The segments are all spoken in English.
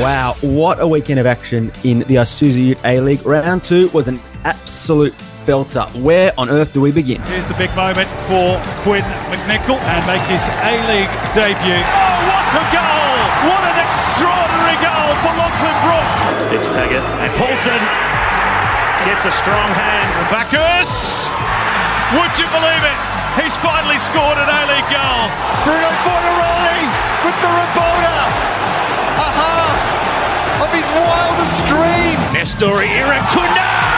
Wow, what a weekend of action in the Isuzu Ute A-League. Round 2 was an absolute belter. Where on earth do we begin? Here's the big moment for Quinn McNichol and make his A-League debut. Oh, what a goal! What an extraordinary goal for Lachlan Brook. Stips Taggart and Paulson gets a strong hand. Bacchus! Would you believe it? He's finally scored an A-League goal. Bruno Fornaroli with the Rabona. A half of his wildest dreams. Nestori Irankunda!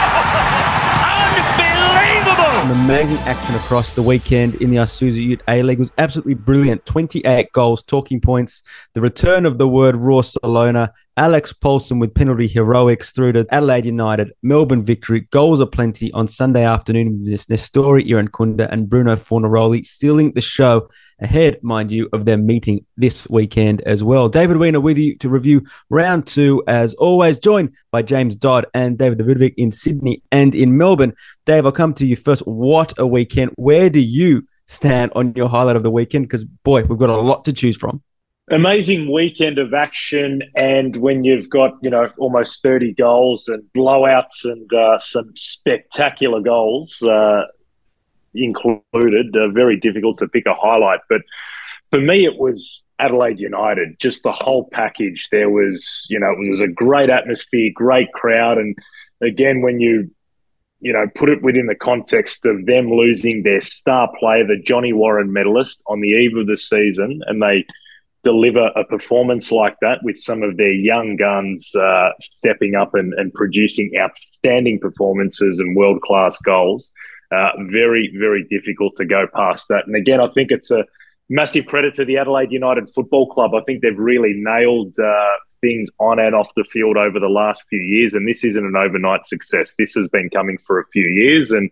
Unbelievable! Some amazing action across the weekend in the Isuzu Ute A-League. It was absolutely brilliant. 28 goals, talking points, the return of the word Raw Salona, Alex Paulson with penalty heroics through to Adelaide United, Melbourne victory, goals aplenty on Sunday afternoon with Nestori Irankunda and Bruno Fornaroli stealing the show ahead, mind you, of their meeting this weekend as well. David Weiner with you to review round 2, as always, joined by James Dodd and David Davidovic in Sydney and in Melbourne. Dave, I'll come to you first. What a weekend. Where do you stand on your highlight of the weekend? Because, boy, we've got a lot to choose from. Amazing weekend of action, and when you've got, almost 30 goals and blowouts and some spectacular goals included, very difficult to pick a highlight. But for me, it was Adelaide United, just the whole package. There was, it was a great atmosphere, great crowd. And again, when you put it within the context of them losing their star player, the Johnny Warren medalist, on the eve of the season, and they deliver a performance like that with some of their young guns stepping up and producing outstanding performances and world-class goals. Very, very difficult to go past that. And again, I think it's a massive credit to the Adelaide United Football Club. I think they've really nailed things on and off the field over the last few years. And this isn't an overnight success. This has been coming for a few years. And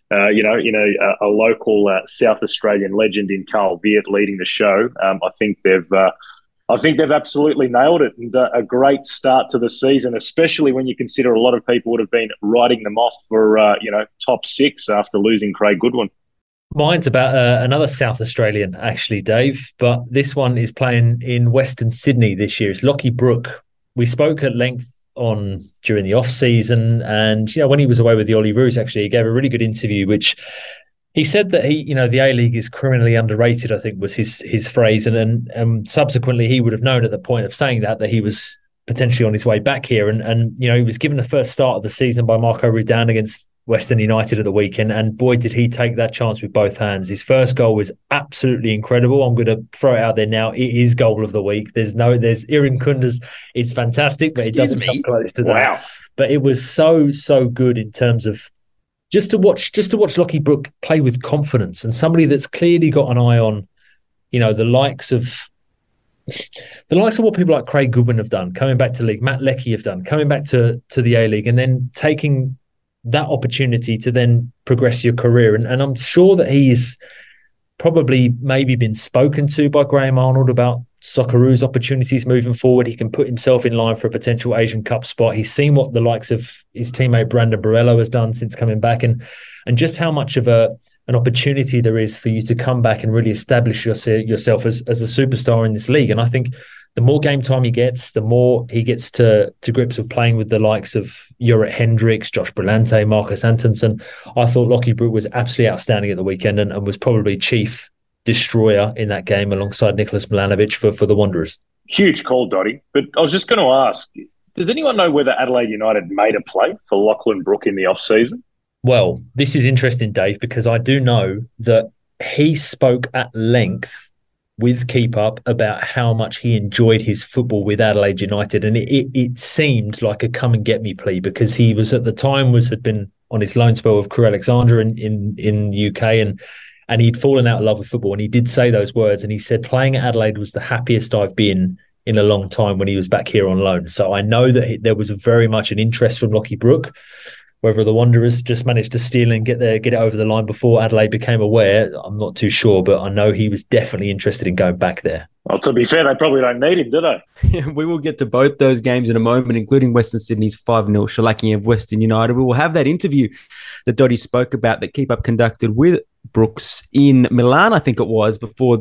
a local South Australian legend in Carl Viet leading the show. I think they've absolutely nailed it, and a great start to the season, especially when you consider a lot of people would have been writing them off for top 6 after losing Craig Goodwin. Mine's about another South Australian, actually, Dave, but this one is playing in Western Sydney this year. It's Lockie Brook. We spoke at length on during the off season, and when he was away with the Ollie Roos, actually, he gave a really good interview, which he said that the A-League is criminally underrated, I think was his phrase, and subsequently he would have known at the point of saying that he was potentially on his way back here, and he was given the first start of the season by Marco Rudan against Western United at the weekend, and boy, did he take that chance with both hands. His first goal was absolutely incredible. I'm going to throw it out there now. It is goal of the week. There's Irankunda's. It's fantastic, but it doesn't come close to that. Wow. But it was so good in terms of just to watch Lockie Brook play with confidence, and somebody that's clearly got an eye on, the likes of what people like Craig Goodwin have done, coming back to league, Matt Leckie have done, coming back to the A-League, and then taking that opportunity to then progress your career. And I'm sure that he's probably maybe been spoken to by Graham Arnold about Socceroos opportunities moving forward. He can put himself in line for a potential Asian Cup spot. He's seen what the likes of his teammate Brandon Borello has done since coming back, and just how much of an opportunity there is for you to come back and really establish yourself as a superstar in this league. And I think the more game time he gets, the more he gets to grips with playing with the likes of Jurrit Hendricks, Josh Brillante, Marcus Antonsen. I thought Lockie Brook was absolutely outstanding at the weekend and was probably chief destroyer in that game alongside Nicholas Milanovic for the Wanderers. Huge call, Dotty. But I was just going to ask, does anyone know whether Adelaide United made a play for Lachlan Brook in the off-season? Well, this is interesting, Dave, because I do know that he spoke at length with Keep Up about how much he enjoyed his football with Adelaide United, and it seemed like a come and get me plea, because he was at the time had been on his loan spell with Crewe Alexandra in the UK, and he'd fallen out of love with football, and he did say those words, and he said playing at Adelaide was the happiest I've been in a long time when he was back here on loan. So I know that there was very much an interest from Lockie Brook. Whether the Wanderers just managed to steal and get it over the line before Adelaide became aware, I'm not too sure, but I know he was definitely interested in going back there. Well, to be fair, they probably don't need him, do they? Yeah, we will get to both those games in a moment, including Western Sydney's 5-0 shellacking of Western United. We will have that interview that Dotty spoke about that Keep Up conducted with Brooks in Milan, I think it was, before the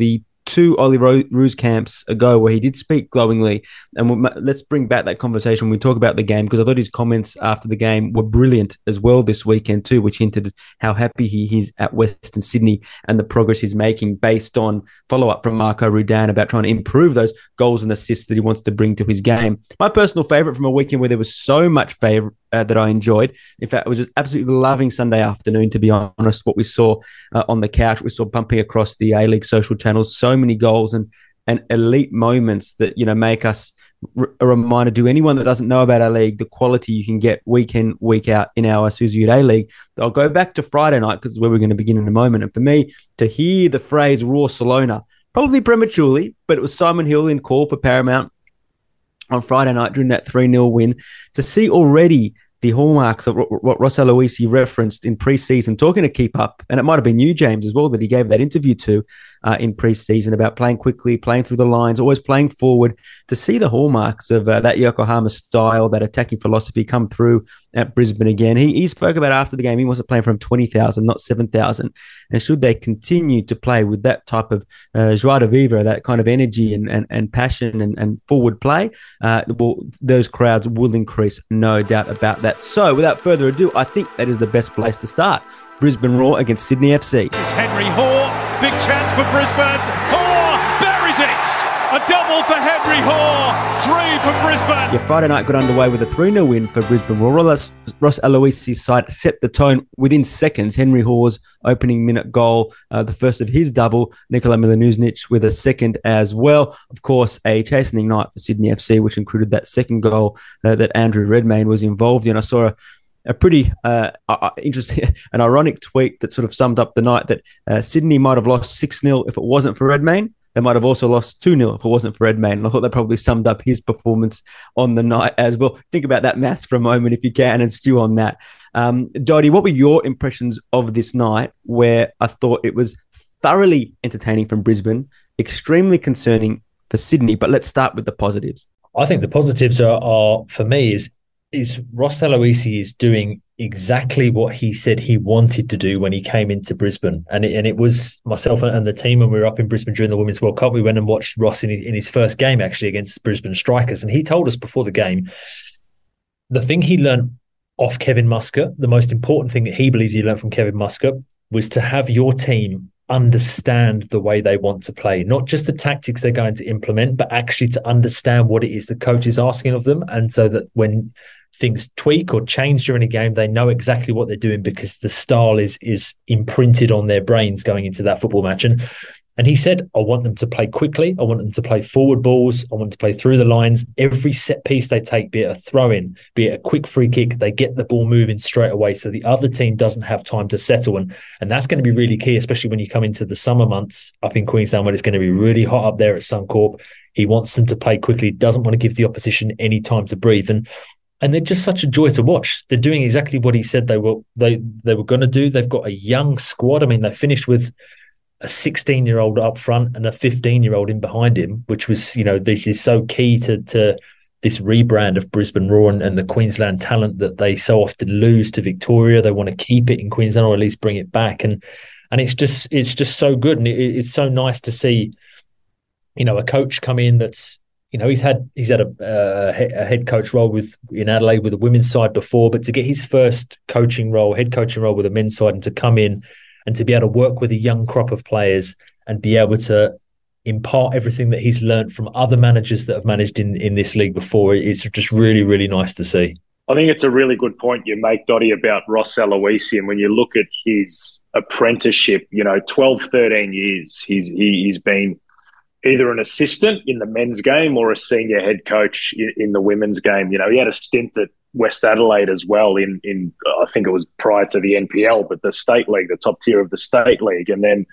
two Ollie Roos camps ago where he did speak glowingly. And let's bring back that conversation when we talk about the game, because I thought his comments after the game were brilliant as well this weekend too, which hinted how happy he is at Western Sydney and the progress he's making based on follow-up from Marco Rudan about trying to improve those goals and assists that he wants to bring to his game. My personal favourite from a weekend where there was so much favour that I enjoyed. In fact, I was just absolutely loving Sunday afternoon, to be honest, what we saw on the couch. We saw bumping across the A-League social channels, so many goals and elite moments that, make us a reminder to anyone that doesn't know about our league, the quality you can get week in, week out in our Isuzu Ute A-League. I'll go back to Friday night because it's where we're going to begin in a moment. And for me, to hear the phrase Raw Salona, probably prematurely, but it was Simon Hill in call for Paramount on Friday night during that 3-0 win, to see already the hallmarks of what Ross Aloisi referenced in pre-season, talking to Keep Up, and it might have been you, James, as well, that he gave that interview to in pre-season about playing quickly, playing through the lines, always playing forward, to see the hallmarks of that Yokohama style, that attacking philosophy come through at Brisbane again. He spoke about after the game, he wasn't playing from 20,000, not 7,000. And should they continue to play with that type of joie de vivre, that kind of energy and passion and forward play, those crowds will increase, no doubt about that. So without further ado, I think that is the best place to start. Brisbane Roar against Sydney FC. This is Henry Hoare, big chance for Brisbane. Hoare buries it! A double for Henry Hoare, 3 for Brisbane. Yeah, Friday night got underway with a 3-0 win for Brisbane Roar. Ross Aloisi's side set the tone within seconds. Henry Hoare's opening minute goal, the first of his double. Nikola Milanuznic with a second as well. Of course, a chastening night for Sydney FC, which included that second goal that Andrew Redmayne was involved in. I saw a pretty interesting and ironic tweet that sort of summed up the night, that Sydney might have lost 6-0 if it wasn't for Redmayne. They might have also lost 2-0 if it wasn't for Redmayne. And I thought that probably summed up his performance on the night as well. Think about that maths for a moment if you can and stew on that. Dodie, what were your impressions of this night, where I thought it was thoroughly entertaining from Brisbane, extremely concerning for Sydney? But let's start with the positives. I think the positives are for me, is Ross Aloisi is doing exactly what he said he wanted to do when he came into Brisbane. And it was myself and the team, when we were up in Brisbane during the Women's World Cup, we went and watched Ross in his first game actually against Brisbane Strikers. And he told us before the game, the thing he learned off Kevin Muscat, the most important thing that he believes he learned from Kevin Muscat, was to have your team understand the way they want to play, not just the tactics they're going to implement, but actually to understand what it is the coach is asking of them. And so that when things tweak or change during a game, they know exactly what they're doing because the style is imprinted on their brains going into that football match. And he said, I want them to play quickly. I want them to play forward balls. I want them to play through the lines. Every set piece they take, be it a throw-in, be it a quick free kick, they get the ball moving straight away so the other team doesn't have time to settle. And that's going to be really key, especially when you come into the summer months up in Queensland when it's going to be really hot up there at Suncorp. He wants them to play quickly, doesn't want to give the opposition any time to breathe. And they're just such a joy to watch. They're doing exactly what he said they were going to do. They've got a young squad. I mean, they finished with a 16-year-old up front and a 15-year-old in behind him, which was, this is so key to this rebrand of Brisbane Roar and the Queensland talent that they so often lose to Victoria. They want to keep it in Queensland or at least bring it back. And it's just so good. And it's so nice to see, a coach come in that's, he's had a head coach role in Adelaide with the women's side before, but to get his first head coaching role with the men's side and to come in and to be able to work with a young crop of players and be able to impart everything that he's learned from other managers that have managed in this league before, it's just really, really nice to see. I think it's a really good point you make, Dottie, about Ross Aloisi. And when you look at his apprenticeship, 12, 13 years, he's been either an assistant in the men's game or a senior head coach in the women's game. He had a stint at West Adelaide as well in I think it was prior to the NPL, but the state league, the top tier of the state league. And then,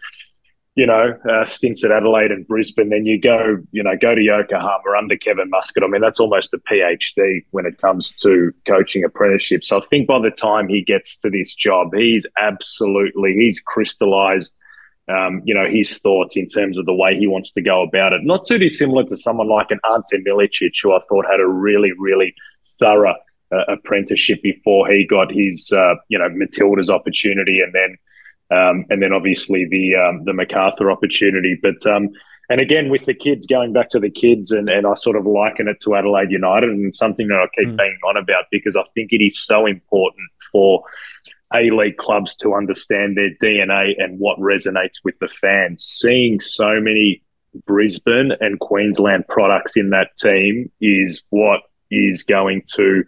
stints at Adelaide and Brisbane. Then you go to Yokohama under Kevin Muscat. I mean, that's almost a PhD when it comes to coaching apprenticeships. So I think by the time he gets to this job, he's crystallized his thoughts in terms of the way he wants to go about it. Not too dissimilar to someone like an Ante Milicic, who I thought had a really, really thorough apprenticeship before he got his, Matilda's opportunity and then obviously the MacArthur opportunity. But And again, with the kids, going back to the kids, and I sort of liken it to Adelaide United, and something that I keep banging on about, because I think it is so important for A-League clubs to understand their DNA and what resonates with the fans. Seeing so many Brisbane and Queensland products in that team is what is going to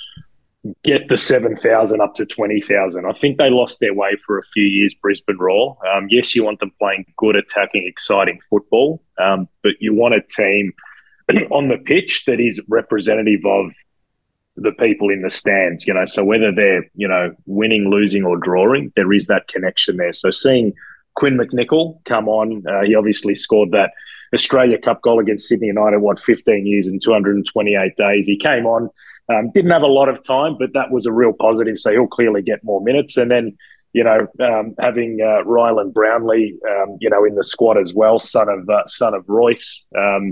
get the 7,000 up to 20,000. I think they lost their way for a few years, Brisbane Roar. Yes, you want them playing good, attacking, exciting football, but you want a team on the pitch that is representative of the people in the stands, you know. So whether they're, you know, winning, losing or drawing, there is that connection there. So seeing Quinn McNichol come on, he obviously scored that Australia Cup goal against Sydney United, 15 years and 228 days. He came on, didn't have a lot of time, but that was a real positive. So he'll clearly get more minutes. And then, you know, having Ryland Brownlee, you know, in the squad as well, son of Royce,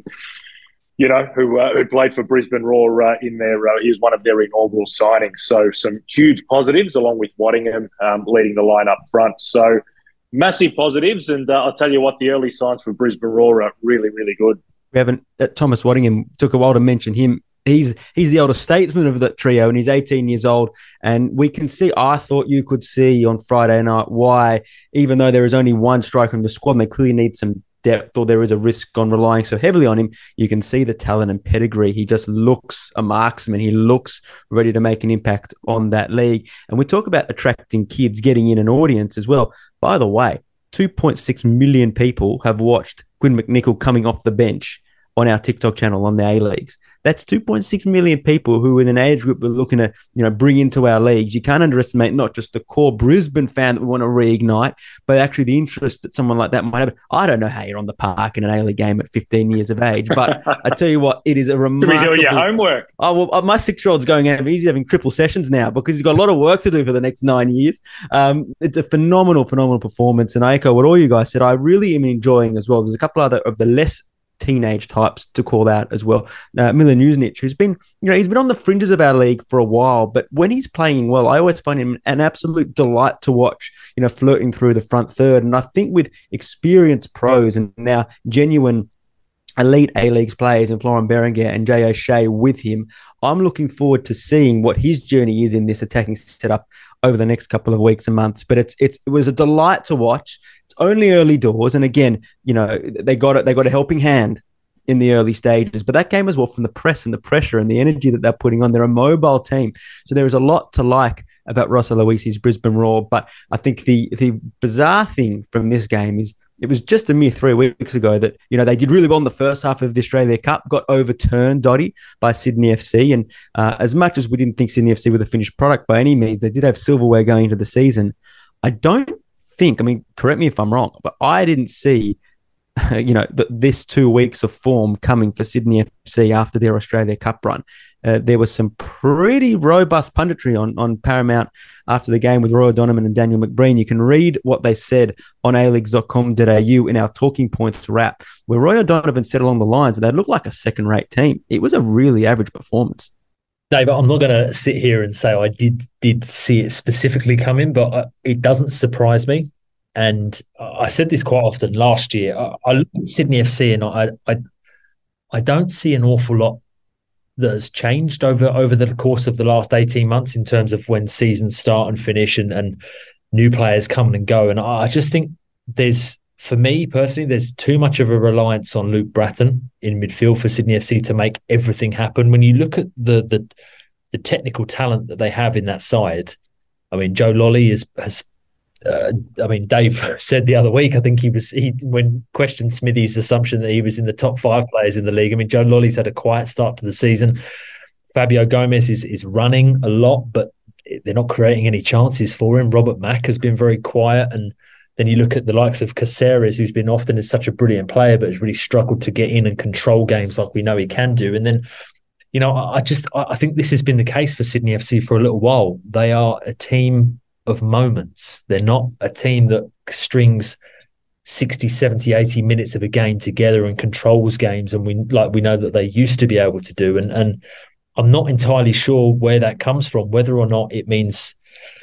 you know, who played for Brisbane Roar in their, he was one of their inaugural signings. So some huge positives, along with Waddingham leading the line up front. So massive positives. And I'll tell you what, the early signs for Brisbane Roar are really, really good. We haven't, Thomas Waddingham, took a while to mention him. He's the older statesman of that trio, and he's 18 years old. And we can see, I thought you could see on Friday night why, even though there is only one striker in the squad and they clearly need some depth, or there is a risk on relying so heavily on him, you can see the talent and pedigree. He just looks a marksman. He looks ready to make an impact on that league. And we talk about attracting kids, getting in an audience as well. By the way, 2.6 million people have watched Quinn McNichol coming off the bench on our TikTok channel on the A-Leagues. That's 2.6 million people who in an age group we're looking to, you know, bring into our leagues. You can't underestimate not just the core Brisbane fan that we want to reignite, but actually the interest that someone like that might have. I don't know how you're on the park in an A-League game at 15 years of age, but I tell you what, it is a remarkable... To be doing your homework. Oh, well, my 6-year-old's going out easy having triple sessions now because he's got a lot of work to do for the next 9 years. It's a phenomenal performance. And I echo what all you guys said. I really am enjoying as well. There's a couple other of the less teenage types to call out as well. Milan Jusnic, who's been, you know, he's been on the fringes of our league for a while, but when he's playing well, I always find him an absolute delight to watch, you know, flirting through the front third. And I think with experienced pros and now genuine elite A-Leagues players in Florent Berenguer and Jay O'Shea with him, I'm looking forward to seeing what his journey is in this attacking setup over the next couple of weeks and months. But it was a delight to watch. It's only early doors, and again, you know, they got a helping hand in the early stages, but that came as well from the press and the pressure and the energy that they're putting on. They're a mobile team, so there is a lot to like about Ross Aloisi's Brisbane Roar. But I think the bizarre thing from this game is it was just a mere 3 weeks ago that, you know, they did really well in the first half of the Australia Cup, got overturned, Dotty, by Sydney FC. And as much as we didn't think Sydney FC were the finished product by any means, they did have silverware going into the season. I don't think, I mean, correct me if I'm wrong, but I didn't see, you know, this 2 weeks of form coming for Sydney FC after their Australia Cup run. There was some pretty robust punditry on Paramount after the game with Roy O'Donovan and Daniel McBreen. You can read what they said on aleagues.com.au in our Talking Points wrap, where Roy O'Donovan said along the lines that they looked like a second-rate team. It was a really average performance. Dave, I'm not going to sit here and say I did see it specifically coming, but it doesn't surprise me. And I said this quite often last year. I look at Sydney FC and I don't see an awful lot that has changed over the course of the last 18 months in terms of when seasons start and finish and new players come and go. And I just think for me personally, there's too much of a reliance on Luke Bratton in midfield for Sydney FC to make everything happen. When you look at the technical talent that they have in that side, I mean, Joe Lolly has Dave said the other week, I think when questioned Smithy's assumption that he was in the top 5 players in the league. I mean, Joe Lolly's had a quiet start to the season. Fabio Gomez is running a lot, but they're not creating any chances for him. Robert Mack has been very quiet. And then you look at the likes of Caceres, who's been often is such a brilliant player, but has really struggled to get in and control games like we know he can do. And then, you know, I think this has been the case for Sydney FC for a little while. They are a team of moments. They're not a team that strings 60, 70, 80 minutes of a game together and controls games, and we know that they used to be able to do. And I'm not entirely sure where that comes from, whether or not it means,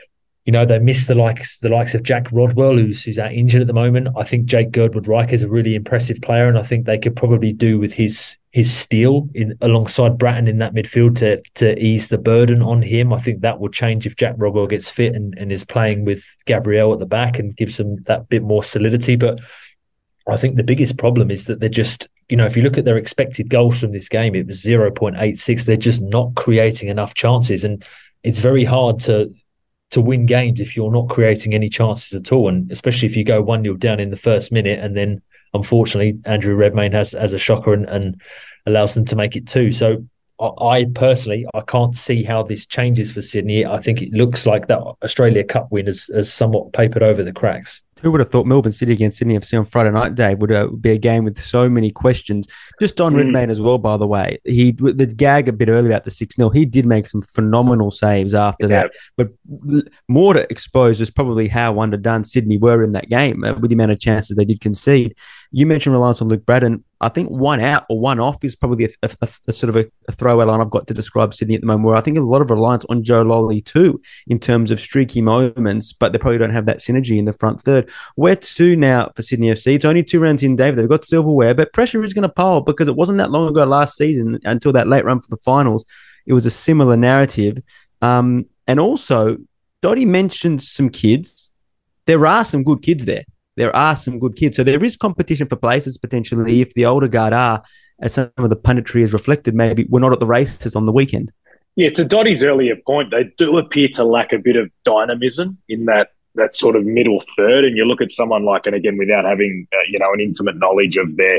They miss the likes of Jack Rodwell, who's out injured at the moment. I think Jake Girdwood-Reich is a really impressive player, and I think they could probably do with his steal alongside Bratton in that midfield to ease the burden on him. I think that will change if Jack Rodwell gets fit and is playing with Gabriel at the back and gives them that bit more solidity. But I think the biggest problem is that they're just, if you look at their expected goals from this game, it was 0.86. They're just not creating enough chances, and it's very hard to win games if you're not creating any chances at all, and especially if you go 1-0 down in the first minute, and then unfortunately Andrew Redmayne has a shocker and allows them to make it 2. So I personally can't see how this changes for Sydney. I think it looks like that Australia Cup win has somewhat papered over the cracks. Who would have thought Melbourne City against Sydney FC on Friday night, Dave, would be a game with so many questions? Just on Redmayne as well, by the way. The gag a bit earlier about the 6-0, he did make some phenomenal saves after that. But more to expose is probably how underdone Sydney were in that game with the amount of chances they did concede. You mentioned reliance on Luke Bratton. I think one out or one off is probably a sort of a throwaway line I've got to describe Sydney at the moment, where I think a lot of reliance on Joe Lolly too in terms of streaky moments, but they probably don't have that synergy in the front third. Where to now for Sydney FC? It's only 2 rounds in, David. They've got silverware, but pressure is going to pile because it wasn't that long ago last season until that late run for the finals. It was a similar narrative. And also, Dottie mentioned some kids. There are some good kids there. So there is competition for places potentially if the older guard are, as some of the punditry has reflected, maybe we're not at the races on the weekend. Yeah, to Dottie's earlier point, they do appear to lack a bit of dynamism in that sort of middle third. And you look at someone like, and again, without having an intimate knowledge of their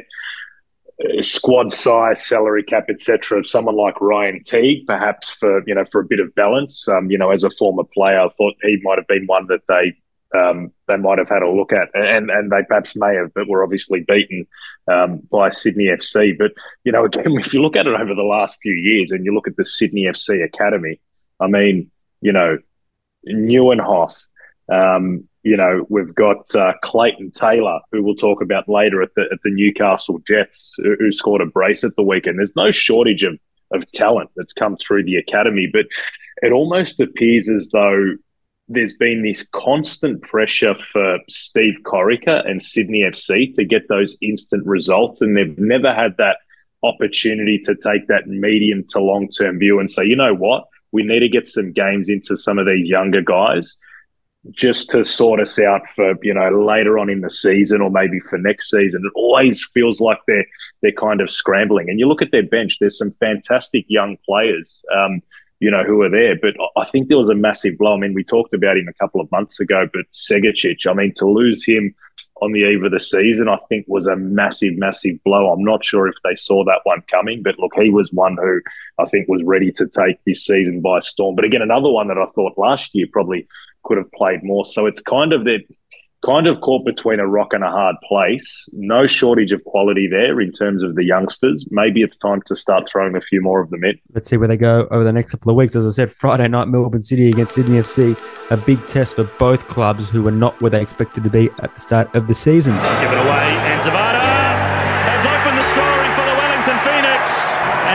squad size, salary cap, etc., someone like Ryan Teague, perhaps for a bit of balance. As a former player, I thought he might have been one that they might have had a look at, and they perhaps may have, but were obviously beaten by Sydney FC. But, again, if you look at it over the last few years and you look at the Sydney FC Academy, I mean, Neuenhoff, we've got Clayton Taylor, who we'll talk about later at the Newcastle Jets, who scored a brace at the weekend. There's no shortage of talent that's come through the academy, but it almost appears as though there's been this constant pressure for Steve Corica and Sydney FC to get those instant results, and they've never had that opportunity to take that medium to long-term view and say, you know what, we need to get some games into some of these younger guys just to sort us out for, later on in the season or maybe for next season. It always feels like they're kind of scrambling. And you look at their bench, there's some fantastic young players, who are there. But I think there was a massive blow. I mean, we talked about him a couple of months ago, but Segicic, I mean, to lose him on the eve of the season, I think was a massive, massive blow. I'm not sure if they saw that one coming, but look, he was one who I think was ready to take this season by storm. But again, another one that I thought last year probably could have played more. So it's kind of caught between a rock and a hard place. No shortage of quality there in terms of the youngsters. Maybe it's time to start throwing a few more of them in. Let's see where they go over the next couple of weeks. As I said, Friday night, Melbourne City against Sydney FC, a big test for both clubs who were not where they expected to be at the start of the season. Give it away, and Zavada has opened the scoring for the Wellington Phoenix.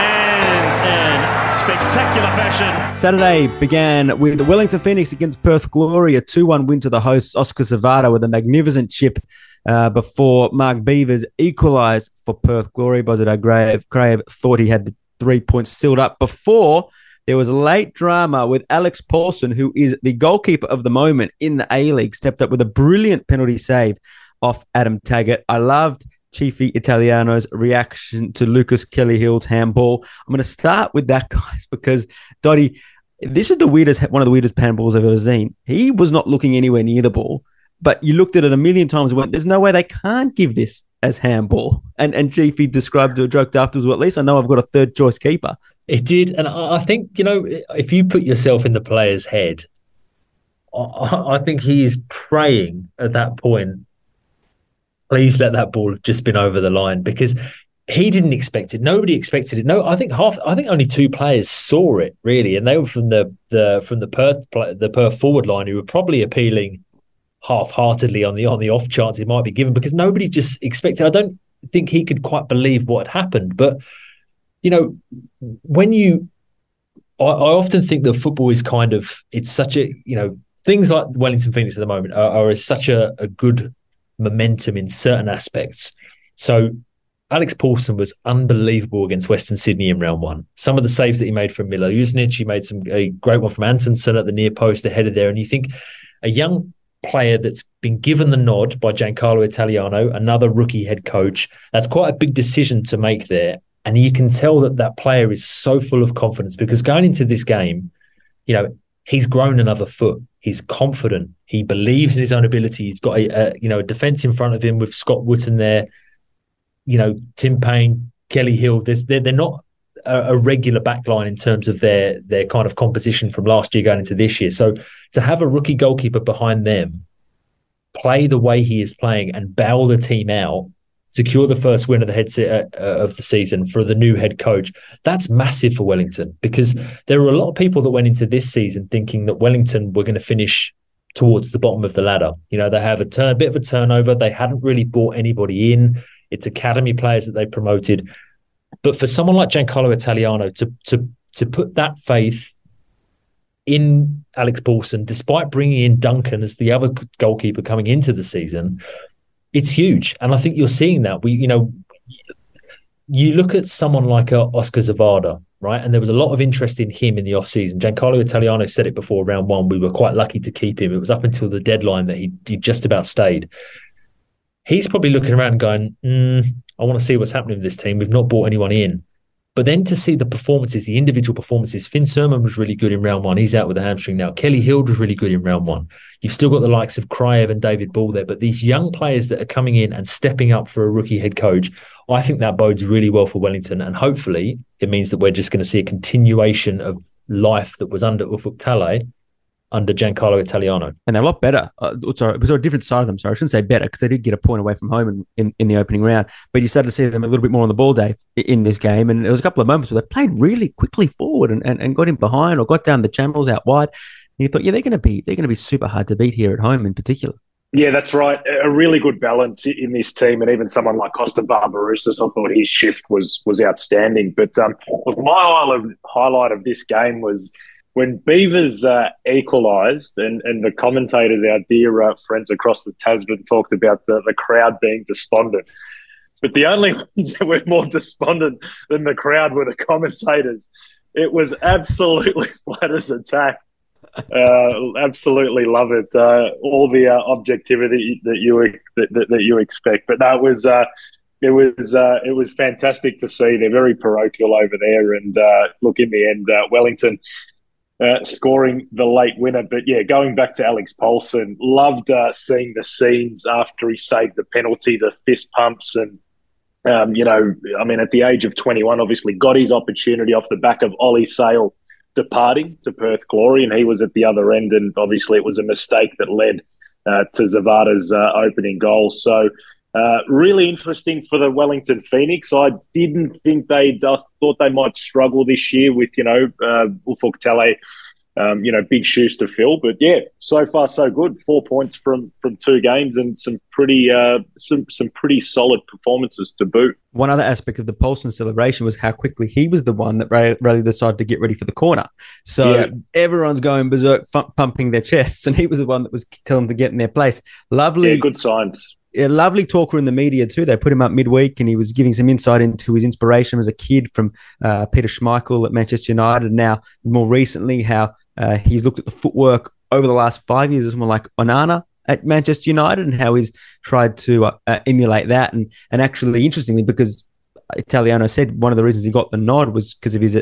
Spectacular fashion. Saturday began with the Wellington Phoenix against Perth Glory, a 2-1 win to the hosts. Oscar Zavada with a magnificent chip before Mark Beavers equalised for Perth Glory. Bozidar Grave thought he had the 3 points sealed up before there was late drama with Alex Paulson, who is the goalkeeper of the moment in the A-League, stepped up with a brilliant penalty save off Adam Taggart. I loved Chiefy Italiano's reaction to Lucas Kelly-Hill's handball. I'm going to start with that, guys, because Dottie, this is one of the weirdest handballs I've ever seen. He was not looking anywhere near the ball, but you looked at it a million times and went, there's no way they can't give this as handball. And Chiefy described it, joked afterwards, well, at least I know I've got a third choice keeper. It did. And I think, if you put yourself in the player's head, I think he is praying at that point, please let that ball have just been over the line, because he didn't expect it. Nobody expected it. No, I think only 2 players saw it really, and they were from the Perth forward line, who were probably appealing half-heartedly on the off chance it might be given, because nobody just expected. I don't think he could quite believe what had happened. But I often think that football is it's such a things like Wellington Phoenix at the moment are such a good momentum in certain aspects. So Alex Paulson was unbelievable against Western Sydney in round one. Some of the saves that he made from Milo Jusnic, he made a great one from Antonsen at the near post ahead of there. And you think a young player that's been given the nod by Giancarlo Italiano, another rookie head coach, that's quite a big decision to make there. And you can tell that player is so full of confidence, because going into this game, he's grown another foot. He's confident. He believes in his own ability. He's got a defence in front of him with Scott Wootton there. Tim Payne, Kelly Hill. They're not a regular backline in terms of their kind of composition from last year going into this year. So to have a rookie goalkeeper behind them play the way he is playing and bail the team out, secure the first win of the season for the new head coach, that's massive for Wellington, because there are a lot of people that went into this season thinking that Wellington were going to finish towards the bottom of the ladder. They have a bit of a turnover. They hadn't really brought anybody in. It's academy players that they promoted. But for someone like Giancarlo Italiano to put that faith in Alex Paulson, despite bringing in Duncan as the other goalkeeper coming into the season, it's huge. And I think you're seeing that. You look at someone like Oscar Zavada, right? And there was a lot of interest in him in the off-season. Giancarlo Italiano said it before round one. We were quite lucky to keep him. It was up until the deadline that he just about stayed. He's probably looking around going, I want to see what's happening with this team. We've not brought anyone in. But then to see the performances, the individual performances, Finn Surman was really good in round one. He's out with a hamstring now. Kelly Hild was really good in round one. You've still got the likes of Kraev and David Ball there. But these young players that are coming in and stepping up for a rookie head coach, I think that bodes really well for Wellington. And hopefully it means that we're just going to see a continuation of life that was under Ufuk Talay under Giancarlo Italiano. And they're a lot better. Sorry, it was a different side of them. Sorry, I shouldn't say better, because they did get a point away from home in the opening round. But you started to see them a little bit more on the ball, Dave, in this game. And there was a couple of moments where they played really quickly forward and got in behind or got down the channels out wide. And you thought, they're going to be super hard to beat here at home in particular. Yeah, that's right. A really good balance in this team, and even someone like Costa Barbarouses, I thought his shift was outstanding. But my highlight of this game was when Beavers equalised, and the commentators, our dear friends across the Tasman, talked about the crowd being despondent. But the only ones that were more despondent than the crowd were the commentators. It was absolutely flat as a tack. Absolutely love it. All the objectivity that you expect. But no, it was fantastic to see. They're very parochial over there, and look, in the end, Wellington scoring the late winner. But yeah, going back to Alex Paulson, loved seeing the scenes after he saved the penalty, the fist pumps, and at the age of 21, obviously got his opportunity off the back of Ollie Sale departing to Perth Glory, and he was at the other end, and obviously it was a mistake that led to Zavada's opening goal. So really interesting for the Wellington Phoenix. I didn't think thought they might struggle this year with, Ufuk Talay, big shoes to fill. But yeah, so far so good. 4 points from 2 games, and some pretty solid performances to boot. One other aspect of the Paulson celebration was how quickly he was the one that really decided to get ready for the corner. So everyone's going berserk, pumping their chests, and he was the one that was telling them to get in their place. Lovely. Yeah, good signs. A lovely talker in the media too. They put him up midweek, and he was giving some insight into his inspiration as a kid from Peter Schmeichel at Manchester United, and now more recently how he's looked at the footwork over the last 5 years as someone like Onana at Manchester United, and how he's tried to emulate that. And actually, interestingly, because Italiano said one of the reasons he got the nod was because of his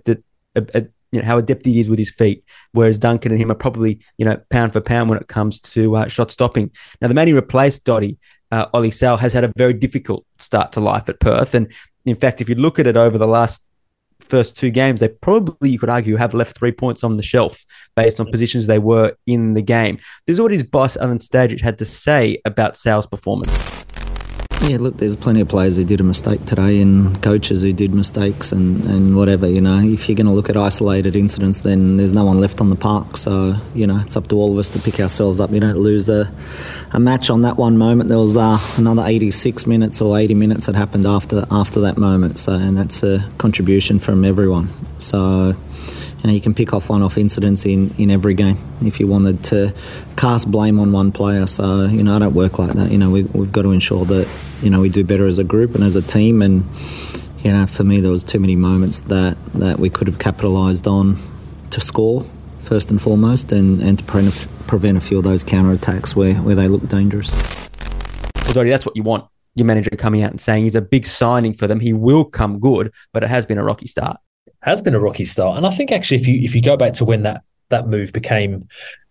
how adept he is with his feet, whereas Duncan and him are probably, pound for pound when it comes to shot stopping. Now, the man he replaced, Dotty, Ollie Sal, has had a very difficult start to life at Perth. And in fact, if you look at it over the first 2 games, they probably, you could argue, have left 3 points on the shelf based on positions they were in the game. This is what his boss, Alan Stajic, had to say about Sal's performance. Yeah, look, there's plenty of players who did a mistake today, and coaches who did mistakes and whatever, If you're going to look at isolated incidents, then there's no one left on the park. So, it's up to all of us to pick ourselves up. You don't lose a match on that one moment. There was another 86 minutes or 80 minutes that happened after that moment. So, and that's a contribution from everyone. So, you can pick off one-off incidents in every game if you wanted to cast blame on one player. So, I don't work like that. We've got to ensure that, we do better as a group and as a team. And, for me, there was too many moments that we could have capitalised on to score, first and foremost, and to prevent a few of those counter-attacks where they look dangerous. Well, Dotty, that's what you want. Your manager coming out and saying he's a big signing for them. He will come good, but it has been a rocky start. Has been a rocky start. And I think actually if you go back to when that move became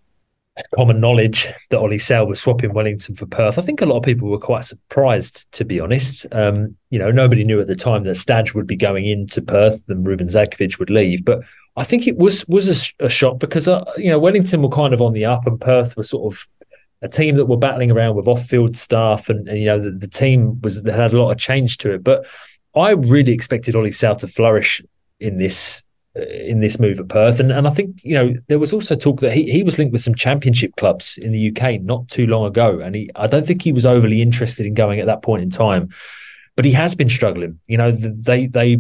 common knowledge that Ollie Sale was swapping Wellington for Perth, I think a lot of people were quite surprised, to be honest. Nobody knew at the time that Stadge would be going into Perth and Ruben Zakovic would leave. But I think it was a shock because, Wellington were kind of on the up and Perth were sort of a team that were battling around with off-field staff and the team had a lot of change to it. But I really expected Ollie Sale to flourish in this move at Perth. And I think, there was also talk that he was linked with some championship clubs in the UK not too long ago. And I don't think he was overly interested in going at that point in time. But he has been struggling. They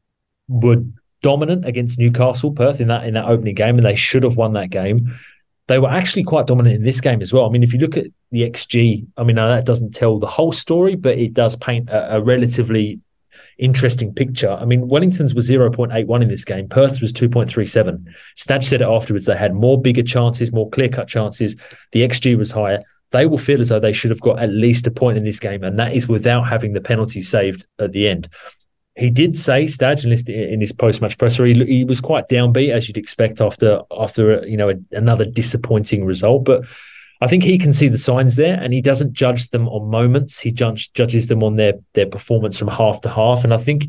were dominant against Newcastle, Perth, in that opening game, and they should have won that game. They were actually quite dominant in this game as well. I mean, if you look at the XG, that doesn't tell the whole story, but it does paint a relatively interesting picture. I mean, Wellington's was 0.81 in this game. Perth's was 2.37. Stadge said it afterwards. They had more bigger chances, more clear-cut chances. The XG was higher. They will feel as though they should have got at least a point in this game, and that is without having the penalty saved at the end. He did say, Stadge, in his post-match presser, he was quite downbeat, as you'd expect after another disappointing result. But I think he can see the signs there, and he doesn't judge them on moments. He judges them on their performance from half to half. And I think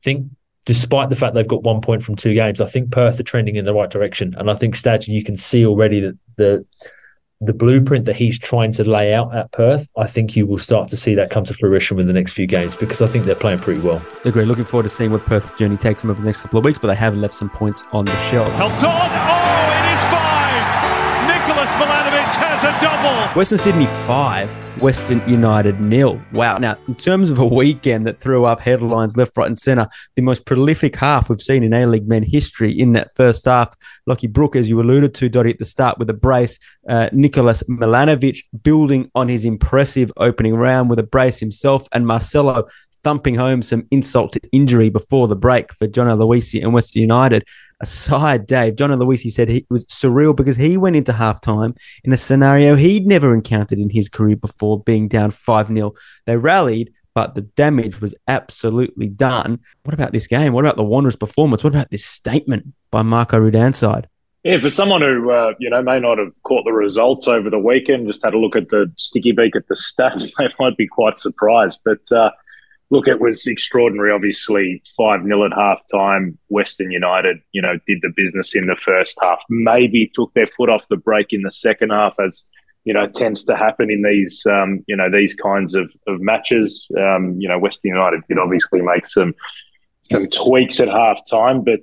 despite the fact they've got 1 point from 2 games, I think Perth are trending in the right direction. And I think Stadge, you can see already that the blueprint that he's trying to lay out at Perth, I think you will start to see that come to fruition with the next few games because I think they're playing pretty well. Agree. Looking forward to seeing what Perth's journey takes them over the next couple of weeks, but they have left some points on the shelf. Helped on. Oh, it is 5. Nicholas Milanovic has a double. Western Sydney 5, Western United 0. Wow. Now, in terms of a weekend that threw up headlines left, right and centre, the most prolific half we've seen in A-League men history in that first half. Lockie Brook, as you alluded to, Dotty, at the start with a brace. Nicholas Milanovic building on his impressive opening round with a brace himself, and Marcelo thumping home some insult to injury before the break for John Aloisi and Western United. Aside, Dave, John Aloisi said it was surreal because he went into halftime in a scenario he'd never encountered in his career before, being down 5-0. They rallied, but the damage was absolutely done. What about this game? What about the Wanderers' performance? What about this statement by Marco Rudan's side? Yeah, for someone who may not have caught the results over the weekend, just had a look at the sticky beak at the stats, they might be quite surprised. But look, it was extraordinary. Obviously, 5-0 at halftime. Western United, did the business in the first half. Maybe took their foot off the brake in the second half, as tends to happen in these these kinds of matches. Western United did obviously make some tweaks at halftime, but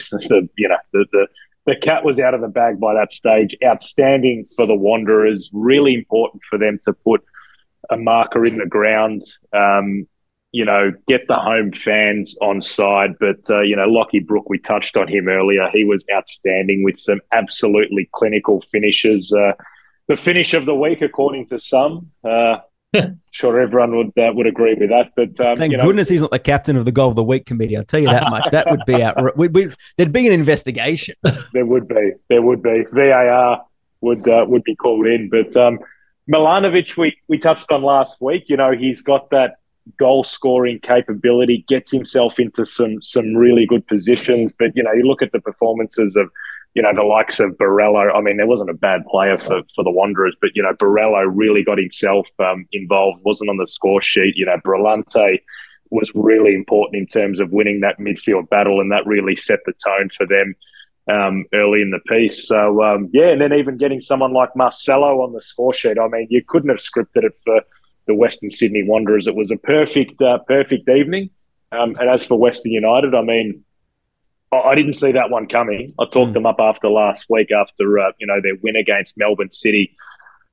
the cat was out of the bag by that stage. Outstanding for the Wanderers. Really important for them to put a marker in the ground. Get the home fans on side. But, Lockie Brook, we touched on him earlier. He was outstanding with some absolutely clinical finishes. The finish of the week, according to some. Sure everyone would agree with that. But thank goodness he's not the captain of the Goal of the Week committee. I'll tell you that much. That would be there'd be an investigation. There would be. VAR would be called in. But Milanovic, we touched on last week. He's got that goal-scoring capability, gets himself into some really good positions. But, you look at the performances of, the likes of Borrello. I mean, there wasn't a bad player for the Wanderers, but, Borrello really got himself involved, wasn't on the score sheet. Brillante was really important in terms of winning that midfield battle, and that really set the tone for them early in the piece. So, and then even getting someone like Marcelo on the score sheet. I mean, you couldn't have scripted it for the Western Sydney Wanderers. It was a perfect evening. And as for Western United, I mean, I didn't see that one coming. I talked them up after last week after, their win against Melbourne City.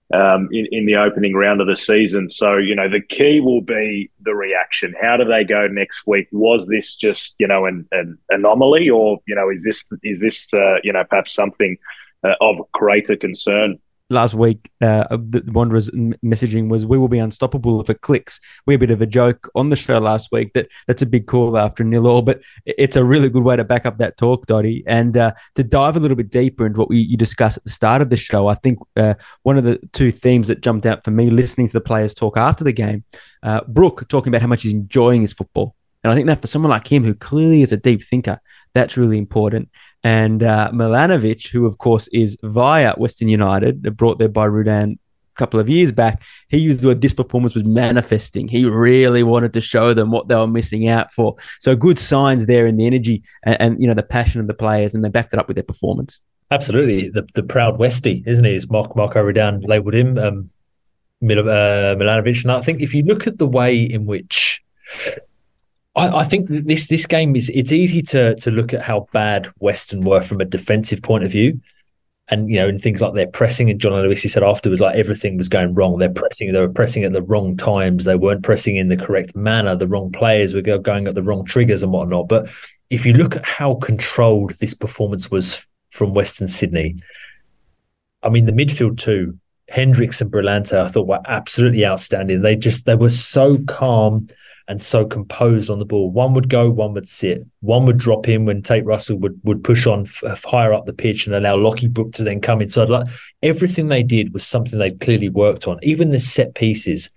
in the opening round of the season. So, the key will be the reaction. How do they go next week? Was this just, an anomaly, or, is this perhaps something of greater concern? Last week, the Wanderers' messaging was, "We will be unstoppable if it clicks." We had a bit of a joke on the show last week that's a big call after 0-0, but it's a really good way to back up that talk, Dotty. And to dive a little bit deeper into what you discussed at the start of the show, I think one of the two themes that jumped out for me listening to the players talk after the game, Brooke talking about how much he's enjoying his football. And I think that for someone like him, who clearly is a deep thinker, that's really important. And Milanovic, who, of course, is via Western United, brought there by Rudan a couple of years back, he used the word this performance was manifesting. He really wanted to show them what they were missing out for. So good signs there in the energy and the passion of the players, and they backed it up with their performance. Absolutely. The proud Westie, isn't he? As Marco Rudan labelled him, Milanovic. And I think if you look at the way in which... I think this game it's easy to look at how bad Western were from a defensive point of view, and in things like their pressing. And John Aloisi said afterwards, like, everything was going wrong. They were pressing at the wrong times. They weren't pressing in the correct manner. The wrong players were going at the wrong triggers and whatnot. But if you look at how controlled this performance was from Western Sydney, I mean, the midfield too, Hendricks and Brillante, I thought were absolutely outstanding. They were so calm and so composed on the ball. One would go, one would sit. One would drop in when Tate Russell would push on higher up the pitch and allow Lockie Brooke to then come inside. Like, everything they did was something they'd clearly worked on. Even the set pieces.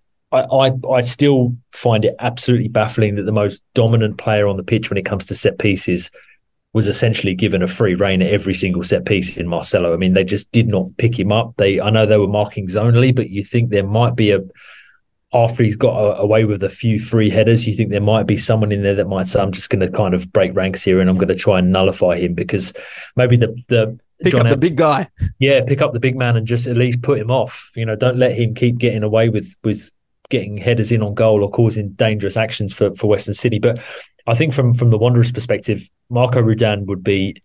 I still find it absolutely baffling that the most dominant player on the pitch when it comes to set pieces was essentially given a free rein at every single set piece in Marcelo. I mean, they just did not pick him up. I know they were marking zonally, but you think there might be after he's got away with a few free headers, you think there might be someone in there that might say, I'm just going to kind of break ranks here and I'm going to try and nullify him, because maybe the pick up the big guy. Yeah, pick up the big man and just at least put him off. Don't let him keep getting away with getting headers in on goal or causing dangerous actions for Western City. But I think from the Wanderers' perspective, Marco Rudan would be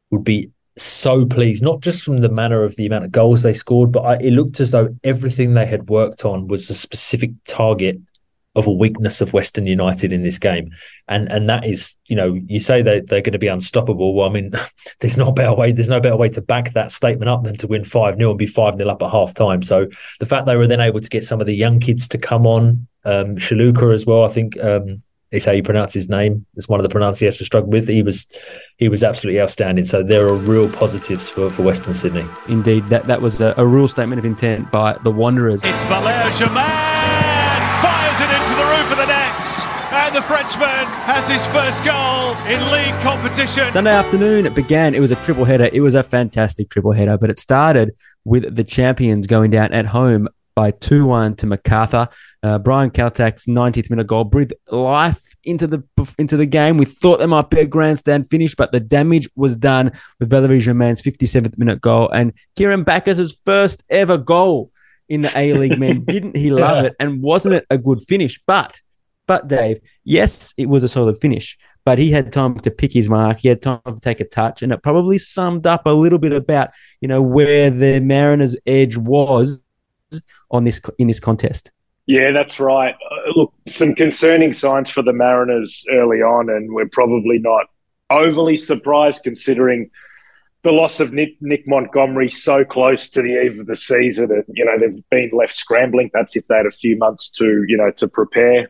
so pleased, not just from the manner of the amount of goals they scored, but it looked as though everything they had worked on was a specific target of a weakness of Western United in this game. And that is, you say they're going to be unstoppable. Well, I mean, there's no better way to back that statement up than to win 5-0 and be 5-0 up at half time. So the fact they were then able to get some of the young kids to come on, Shaluka as well, I think, is how you pronounce his name. It's one of the pronunciations to struggle with. He was absolutely outstanding. So there are real positives for Western Sydney. Indeed, that was a real statement of intent by the Wanderers. It's Valère Germain, fires it into the roof of the net, and the Frenchman has his first goal in league competition. Sunday afternoon it began. It was a triple header. It was a fantastic triple header, but it started with the champions going down at home by 2-1 to Macarthur. Brian Kaltak's 90th minute goal breathed life into the game. We thought there might be a grandstand finish, but the damage was done with Valère Germain's 57th minute goal and Kieran Bacchus' first ever goal in the A-League, man. Didn't he love it? And wasn't it a good finish? But Dave, yes, it was a solid finish, but he had time to pick his mark. He had time to take a touch, and it probably summed up a little bit about, where the Mariners' edge was in this contest. Yeah, that's right. Look, some concerning signs for the Mariners early on, and we're probably not overly surprised considering the loss of Nick Montgomery so close to the eve of the season. And, they've been left scrambling. Perhaps if they had a few months to prepare,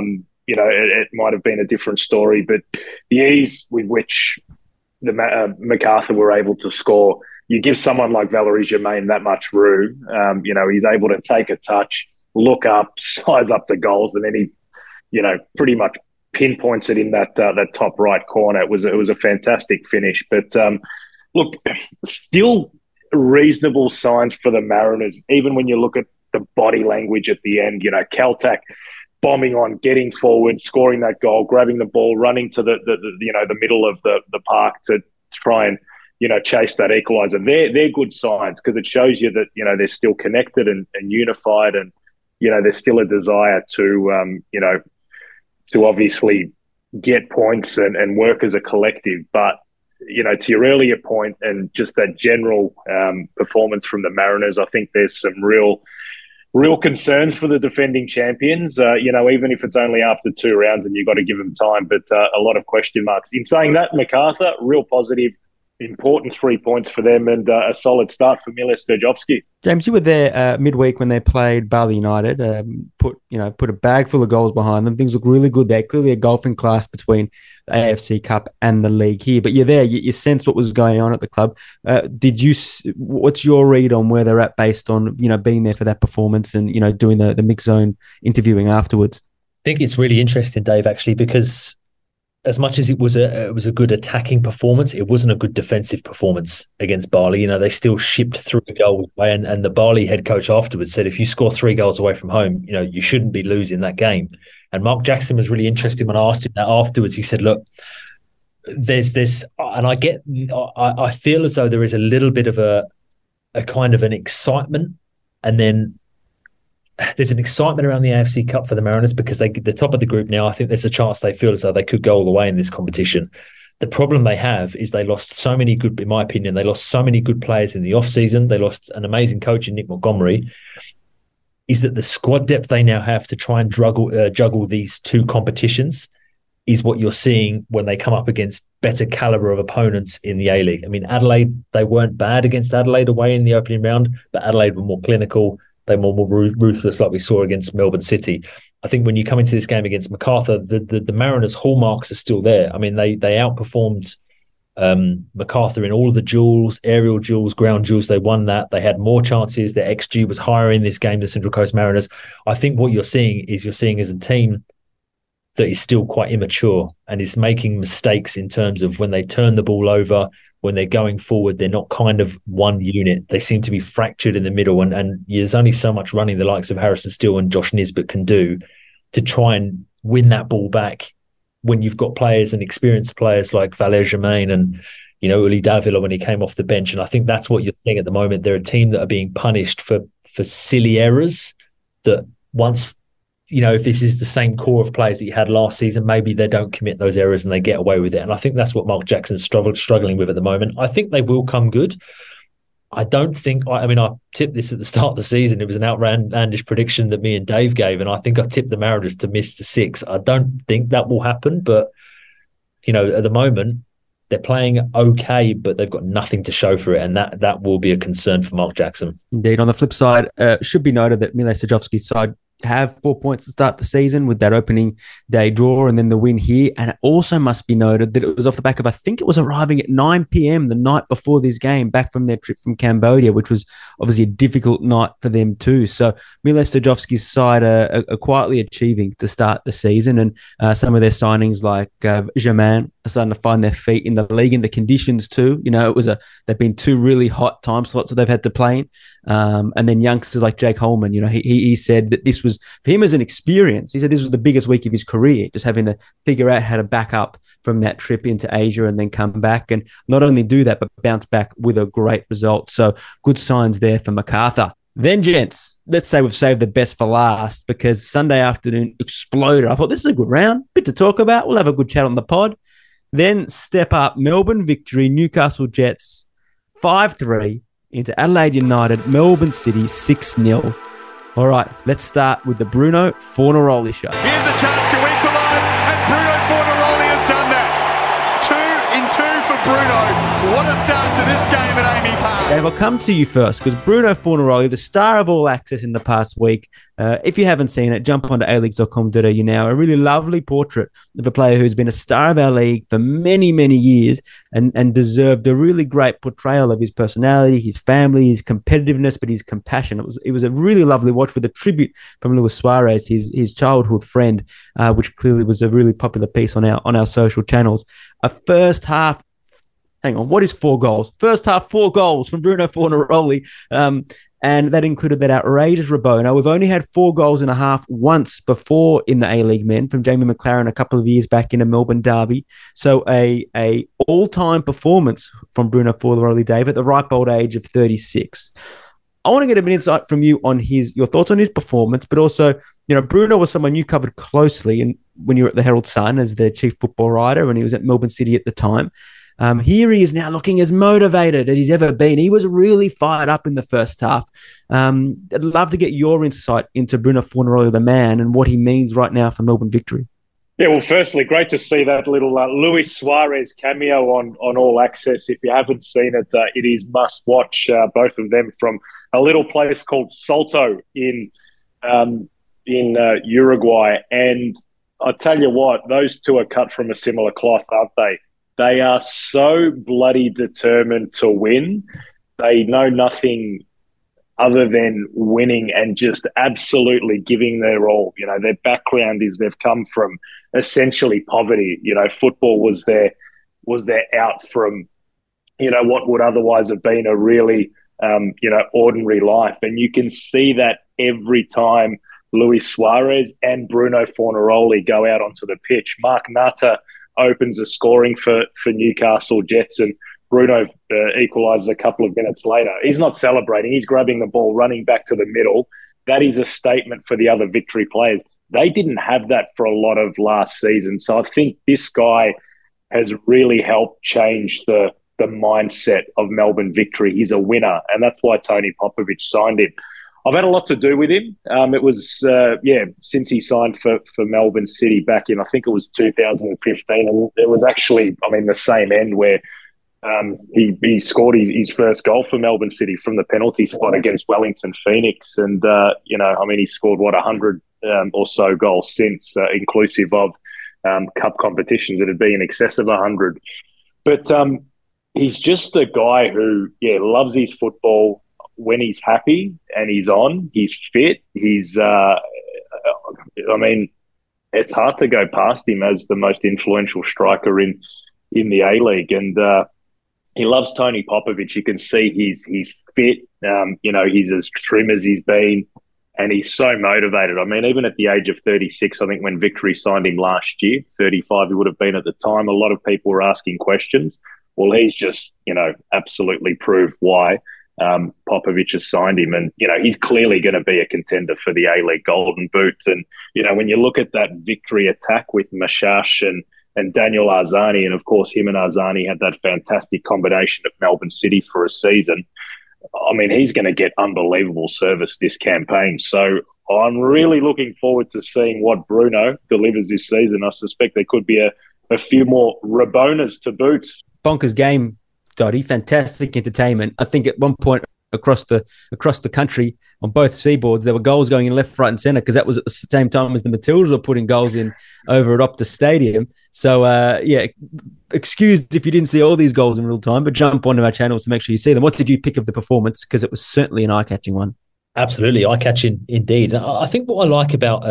it might have been a different story. But the ease with which the Macarthur were able to score, you give someone like Valère Germain that much room. He's able to take a touch, look up, size up the goals, and then he, pretty much pinpoints it in that top right corner. It was a fantastic finish. But look, still reasonable signs for the Mariners, even when you look at the body language at the end. Kaltak bombing on, getting forward, scoring that goal, grabbing the ball, running to the middle of the park to try and chase that equaliser. They're good signs, because it shows you that they're still connected and unified, and there's still a desire to obviously get points and work as a collective. But to your earlier point and just that general performance from the Mariners, I think there's some real concerns for the defending champions, even if it's only after 2 rounds and you've got to give them time, but a lot of question marks. In saying that, MacArthur, real positive, important 3 points for them and a solid start for Mile Stojovski. James, you were there midweek when they played Bali United, put a bag full of goals behind them. Things look really good there. Clearly a golfing class between the AFC Cup and the league here. But you're there, you sensed what was going on at the club. What's your read on where they're at based on, being there for that performance and, doing the mixed zone interviewing afterwards? I think it's really interesting, Dave, actually, because as much as it was a good attacking performance, it wasn't a good defensive performance against Bali. They still shipped through a goal away, and the Bali head coach afterwards said, if you score 3 goals away from home, you shouldn't be losing that game. And Mark Jackson was really interesting when I asked him that afterwards. He said, look, there's this, and I feel as though there is a little bit of a kind of an excitement, and then there's an excitement around the AFC Cup for the Mariners because they're top of the group now. I think there's a chance they feel as though they could go all the way in this competition. The problem they have is they lost so many good, in my opinion, they lost so many good players in the off-season. They lost an amazing coach in Nick Montgomery. Is that the squad depth they now have to try and juggle these 2 competitions is what you're seeing when they come up against better caliber of opponents in the A-League. I mean, Adelaide, they weren't bad against Adelaide away in the opening round, but Adelaide were more clinical. They were more ruthless, like we saw against Melbourne City. I think when you come into this game against MacArthur, the Mariners' hallmarks are still there. I mean, they outperformed MacArthur in all of the duels, aerial duels, ground duels. They won that. They had more chances. Their XG was higher in this game than Central Coast Mariners. I think what you're seeing as a team that is still quite immature and is making mistakes in terms of when they turn the ball over, when they're going forward, they're not kind of one unit. They seem to be fractured in the middle, and there's only so much running the likes of Harrison Steele and Josh Nisbet can do to try and win that ball back when you've got players and experienced players like Valère Germain and, Uli Davila when he came off the bench. And I think that's what you're seeing at the moment. They're a team that are being punished for silly errors that once, if this is the same core of players that you had last season, maybe they don't commit those errors and they get away with it. And I think that's what Mark Jackson's struggling with at the moment. I think they will come good. I tipped this at the start of the season. It was an outlandish prediction that me and Dave gave, and I think I tipped the Mariners to miss the 6. I don't think that will happen, but, at the moment, they're playing okay, but they've got nothing to show for it, and that will be a concern for Mark Jackson. Indeed. On the flip side, should be noted that Mile Stojovski's side have 4 points to start the season with that opening day draw and then the win here. And it also must be noted that it was off the back of, I think it was arriving at 9 p.m. the night before this game, back from their trip from Cambodia, which was obviously a difficult night for them too. So Mile Stojovski's side are quietly achieving to start the season, and some of their signings like Germain are starting to find their feet in the league, and the conditions too. They've been 2 really hot time slots that they've had to play in. And then youngsters like Jake Holman, he said that this was, for him as an experience, he said this was the biggest week of his career, just having to figure out how to back up from that trip into Asia and then come back and not only do that, but bounce back with a great result. So good signs there for MacArthur. Then, gents, let's say we've saved the best for last because Sunday afternoon exploded. I thought this is a good round, bit to talk about. We'll have a good chat on the pod. Then step up, Melbourne victory, Newcastle Jets 5-3 into Adelaide United, Melbourne City 6-0. All right, let's start with the Bruno Fornaroli show. Here's a chance to equalise, and Bruno Fornaroli has done that. 2 in 2 for Bruno. What a start to this game at Amy Park. Dave, I'll come to you first because Bruno Fornaroli, the star of All Access in the past week, if you haven't seen it, jump onto aleagues.com.au now. A really lovely portrait of a player who's been a star of our league for many, many years and deserved a really great portrayal of his personality, his family, his competitiveness, but his compassion. It was a really lovely watch with a tribute from Luis Suarez, his childhood friend, which clearly was a really popular piece on our social channels. A first half. Hang on, what is 4 goals? First half, 4 goals from Bruno Fornaroli. And that included that outrageous Rabona. We've only had 4 goals in a half once before in the A-League men from Jamie McLaren a couple of years back in a Melbourne derby. So a all-time performance from Bruno Fornaroli, Dave, at the ripe old age of 36. I want to get a bit of insight from you on your thoughts on his performance, but also, Bruno was someone you covered closely when you were at the Herald Sun as the chief football writer, and he was at Melbourne City at the time. Here he is now looking as motivated as he's ever been. He was really fired up in the first half. I'd love to get your insight into Bruno Fornaroli, the man, and what he means right now for Melbourne victory. Yeah, well, firstly, great to see that little Luis Suarez cameo on All Access. If you haven't seen it, it is must watch. Both of them from a little place called Salto in Uruguay. And I tell you what, those two are cut from a similar cloth, aren't they? They are so bloody determined to win. They know nothing other than winning and just absolutely giving their all. You know, their background is they've come from essentially poverty. You know, football was their out from, you know, what would otherwise have been a really, ordinary life. And you can see that every time Luis Suarez and Bruno Fornaroli go out onto the pitch. Mark Nata opens the scoring for Newcastle Jets, and Bruno equalises a couple of minutes later. He's not celebrating. He's grabbing the ball, running back to the middle. That is a statement for the other victory players. They didn't have that for a lot of last season. So I think this guy has really helped change the mindset of Melbourne victory. He's a winner, and that's why Tony Popovic signed him. I've had a lot to do with him. It was, since he signed for Melbourne City back in, I think it was 2015. And it was actually, the same end where he scored his first goal for Melbourne City from the penalty spot against Wellington Phoenix. And, he scored, 100 or so goals since, inclusive of cup competitions. It had been in excess of 100. But he's just a guy who, loves his football. When he's happy and he's on, he's fit. He's, it's hard to go past him as the most influential striker in the A-League. And he loves Tony Popovic. You can see he's fit. He's as trim as he's been, and he's so motivated. Even at the age of 36, I think when Victory signed him last year, 35 he would have been at the time, a lot of people were asking questions. Well, he's just, absolutely proved why Popovic has signed him, and he's clearly going to be a contender for the A-League Golden Boot. And when you look at that Victory attack with Mashash and Daniel Arzani, and of course him and Arzani had that fantastic combination at Melbourne City for a season. He's going to get unbelievable service this campaign. So I'm really looking forward to seeing what Bruno delivers this season. I suspect there could be a few more Rabonas to boot. Bonkers game, Dotty. Fantastic entertainment. I think at one point across the country on both seaboards, there were goals going in left, right and centre, because that was at the same time as the Matildas were putting goals in over at Optus Stadium. So, excused if you didn't see all these goals in real time, but jump onto our channels to make sure you see them. What did you pick of the performance? Because it was certainly an eye-catching one. Absolutely, eye-catching indeed. I think what I like about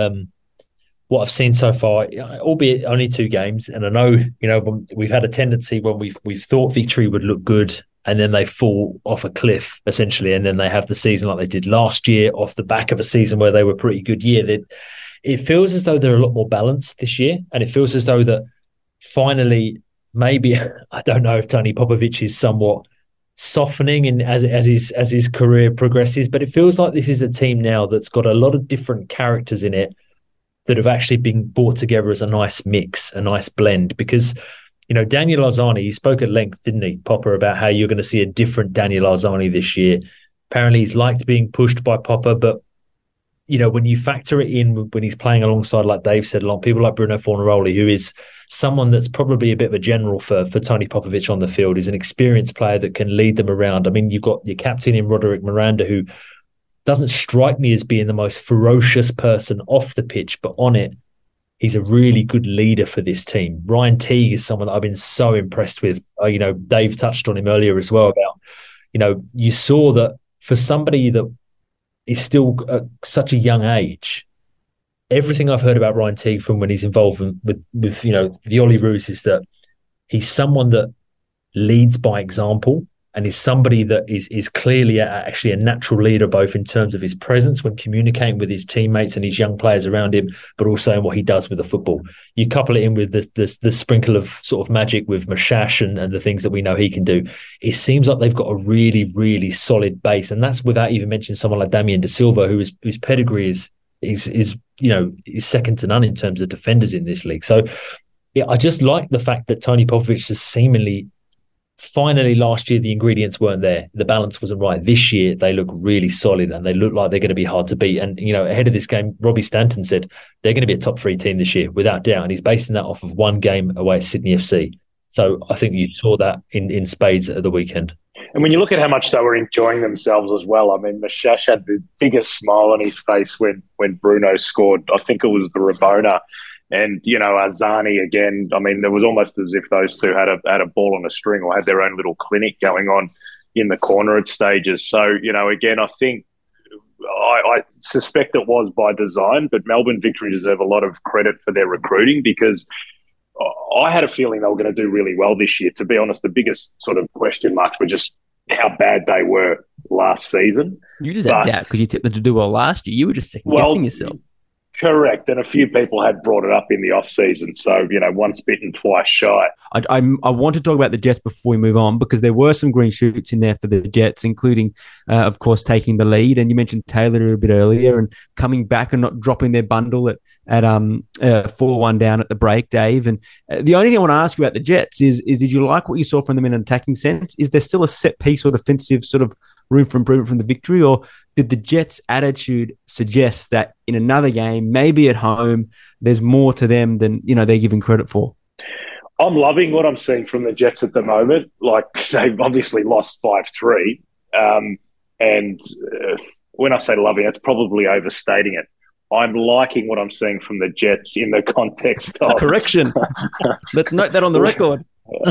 what I've seen so far, albeit only 2 games, and I know, we've had a tendency when we've thought Victory would look good and then they fall off a cliff, essentially, and then they have the season like they did last year off the back of a season where they were pretty good year. It feels as though they're a lot more balanced this year, and it feels as though that finally, maybe, I don't know if Tony Popovic is somewhat softening as his career progresses, but it feels like this is a team now that's got a lot of different characters in it that have actually been brought together as a nice mix, a nice blend. Because, Daniel Arzani, he spoke at length, didn't he, Popper, about how you're going to see a different Daniel Arzani this year. Apparently he's liked being pushed by Popper, but, when you factor it in when he's playing alongside, like Dave said, along people like Bruno Fornaroli, who is someone that's probably a bit of a general for Tony Popovic on the field, is an experienced player that can lead them around. You've got your captain in Roderick Miranda, who doesn't strike me as being the most ferocious person off the pitch, but on it, he's a really good leader for this team. Ryan Teague is someone that I've been so impressed with. Dave touched on him earlier as well about, you saw that for somebody that is still at such a young age, everything I've heard about Ryan Teague from when he's involved with the Ollie Roos is that he's someone that leads by example, and is somebody that is clearly actually a natural leader, both in terms of his presence when communicating with his teammates and his young players around him, but also in what he does with the football. You couple it in with the sprinkle of sort of magic with Mashash and the things that we know he can do. It seems like they've got a really, really solid base, and that's without even mentioning someone like Damian De Silva, whose pedigree is second to none in terms of defenders in this league. So, yeah, I just like the fact that Tony Popovic has seemingly finally last year the ingredients weren't there. The balance wasn't right. This year they look really solid and they look like they're going to be hard to beat. And, ahead of this game, Robbie Stanton said they're going to be a top 3 team this year, without doubt. And he's basing that off of one game away at Sydney FC. So I think you saw that in spades at the weekend. And when you look at how much they were enjoying themselves as well, I mean, Mashash had the biggest smile on his face when Bruno scored. I think it was the Rabona. And, Arzani again, I mean, it was almost as if those two had a ball on a string or had their own little clinic going on in the corner at stages. So, again, I think I suspect it was by design, but Melbourne Victory deserve a lot of credit for their recruiting, because I had a feeling they were going to do really well this year. To be honest, the biggest sort of question marks were just how bad they were last season. You just had doubt because you tipped them to do well last year. You were just second-guessing yourself. Correct. And a few people had brought it up in the off-season. So, once bitten, twice shy. I want to talk about the Jets before we move on, because there were some green shoots in there for the Jets, including, of course, taking the lead. And you mentioned Taylor a bit earlier and coming back and not dropping their bundle at 4-1 down at the break, Dave. And the only thing I want to ask you about the Jets is did you like what you saw from them in an attacking sense? Is there still a set piece or defensive sort of room for improvement from the Victory, or did the Jets' attitude suggest that in another game, maybe at home, there's more to them than they're giving credit for? I'm loving what I'm seeing from the Jets at the moment. Like, they've obviously lost 5-3, and when I say loving, it's probably overstating it. I'm liking what I'm seeing from the Jets in the context of... Correction. Let's note that on the record.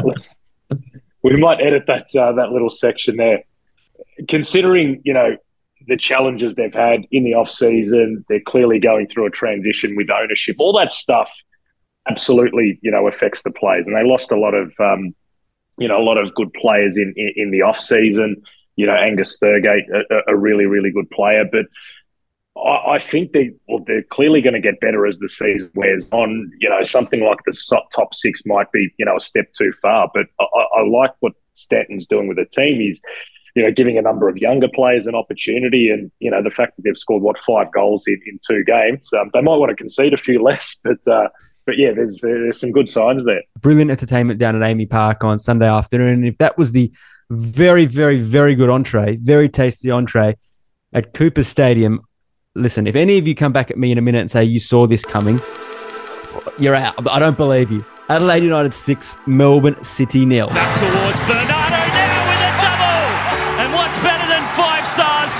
We might edit that little section there. Considering, the challenges they've had in the off-season, they're clearly going through a transition with ownership. All that stuff absolutely, affects the players. And they lost a lot of good players in the off-season. Angus Thurgate, a really, really good player. But I think they're clearly going to get better as the season wears on. Something like the top 6 might be, a step too far. But I like what Stanton's doing with the team. He's giving a number of younger players an opportunity, and the fact that they've scored 5 goals in 2 games, they might want to concede a few less, but yeah, there's some good signs there. Brilliant entertainment down at Amy Park on Sunday afternoon. And if that was the very, very, very good entree, very tasty entree at Cooper Stadium, listen, if any of you come back at me in a minute and say you saw this coming, you're out. I don't believe you. Adelaide United 6, Melbourne City 0. Back towards Bernardo now with a double. And what's better than 5 stars?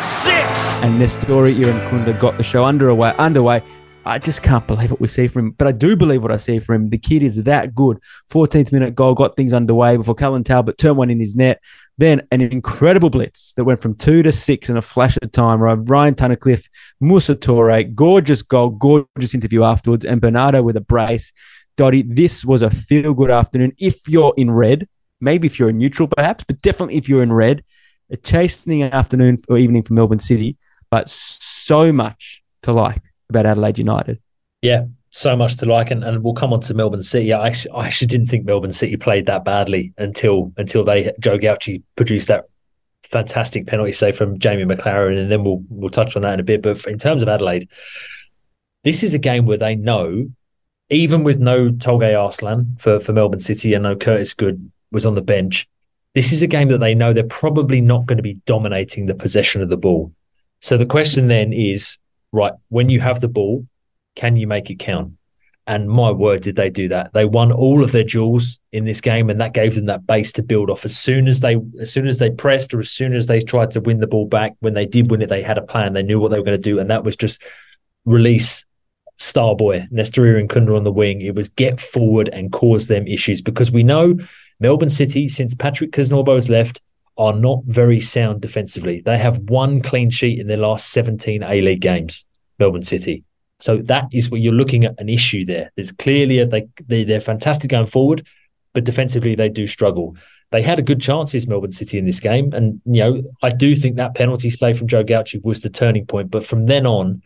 6. And Nestori Irankunda got the show underway. I just can't believe what we see from him. But I do believe what I see from him. The kid is that good. 14th minute goal, got things underway before Callan Talbot turned one in his net. Then an incredible blitz that went from 2 to 6 in a flash of time. Ryan Tunnicliffe, Musa Toure, gorgeous goal, gorgeous interview afterwards, and Bernardo with a brace. Dotty, this was a feel-good afternoon. If you're in red, maybe if you're in neutral perhaps, but definitely if you're in red, a chastening afternoon or evening for Melbourne City, but so much to like about Adelaide United. Yeah, so much to like, and we'll come on to Melbourne City. I actually didn't think Melbourne City played that badly until Joe Gauci produced that fantastic penalty save from Jamie McLaren, and then we'll touch on that in a bit. But in terms of Adelaide, this is a game where they know, even with no Tolgay Arslan for Melbourne City and no Curtis Good was on the bench, this is a game that they know they're probably not going to be dominating the possession of the ball. So the question then is, right, when you have the ball, can you make it count? And my word, did they do that. They won all of their duels in this game, and that gave them that base to build off. As soon as they pressed, or as soon as they tried to win the ball back, when they did win it, they had a plan. They knew what they were going to do, and that was just release Starboy, Nestor Irankunda on the wing. It was get forward and cause them issues, because we know Melbourne City, since Patrick Kisnorbo's left, are not very sound defensively. They have 1 clean sheet in their last 17 A-League games, Melbourne City. So that is what you're looking at, an issue there. There's clearly they're fantastic going forward, but defensively they do struggle. They had a good chances, Melbourne City, in this game. And, I do think that penalty slave from Joe Gauci was the turning point. But from then on,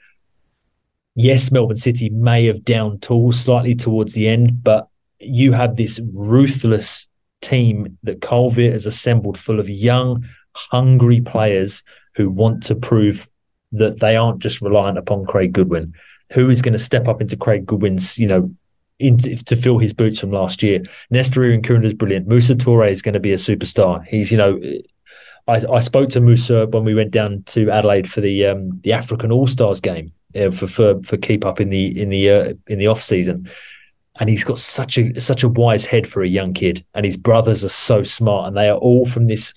yes, Melbourne City may have downed tools slightly towards the end, but you had this ruthless team that Colville has assembled full of young, hungry players who want to prove that they aren't just reliant upon Craig Goodwin. Who is going to step up into Craig Goodwin's, to fill his boots from last year. Nestor Irankunda is brilliant. Moussa Touré is going to be a superstar. He's, I spoke to Moussa when we went down to Adelaide for the African All-Stars game for keep up in the off season, and he's got such a wise head for a young kid, and his brothers are so smart, and they are all from this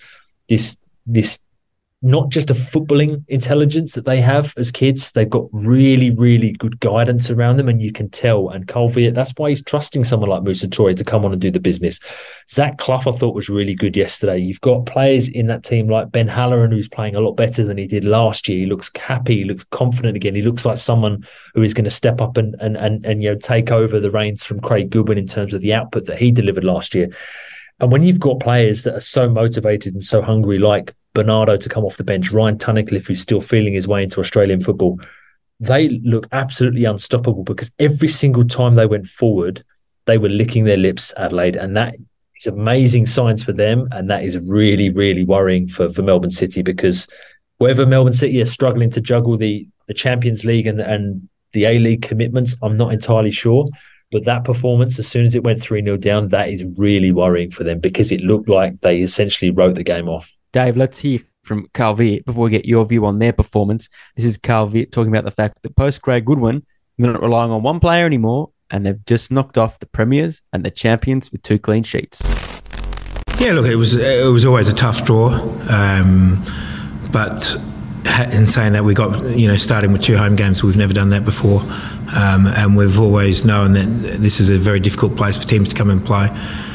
not just a footballing intelligence that they have as kids. They've got really, really good guidance around them, and you can tell. And Colvier, that's why he's trusting someone like Moussa Touré to come on and do the business. Zach Clough, I thought, was really good yesterday. You've got players in that team like Ben Halloran, who's playing a lot better than he did last year. He looks happy, he looks confident again. He looks like someone who is going to step up and take over the reins from Craig Goodwin in terms of the output that he delivered last year. And when you've got players that are so motivated and so hungry, like Bernardo to come off the bench, Ryan Tunnicliffe, who's still feeling his way into Australian football, they look absolutely unstoppable because every single time they went forward, they were licking their lips, Adelaide, and that is amazing signs for them, and that is really, really worrying for Melbourne City, because whether Melbourne City are struggling to juggle the Champions League and the A-League commitments, I'm not entirely sure. But that performance, as soon as it went 3-0 down, that is really worrying for them because it looked like they essentially wrote the game off. Dave, let's hear from Carl Viet before we get your view on their performance. This is Carl Viet talking about the fact that post Craig Goodwin, they're not relying on one player anymore, and they've just knocked off the premiers and the champions with 2 clean sheets. Yeah, look, it was always a tough draw, but in saying that, we got, starting with 2 home games, we've never done that before, and we've always known that this is a very difficult place for teams to come and play.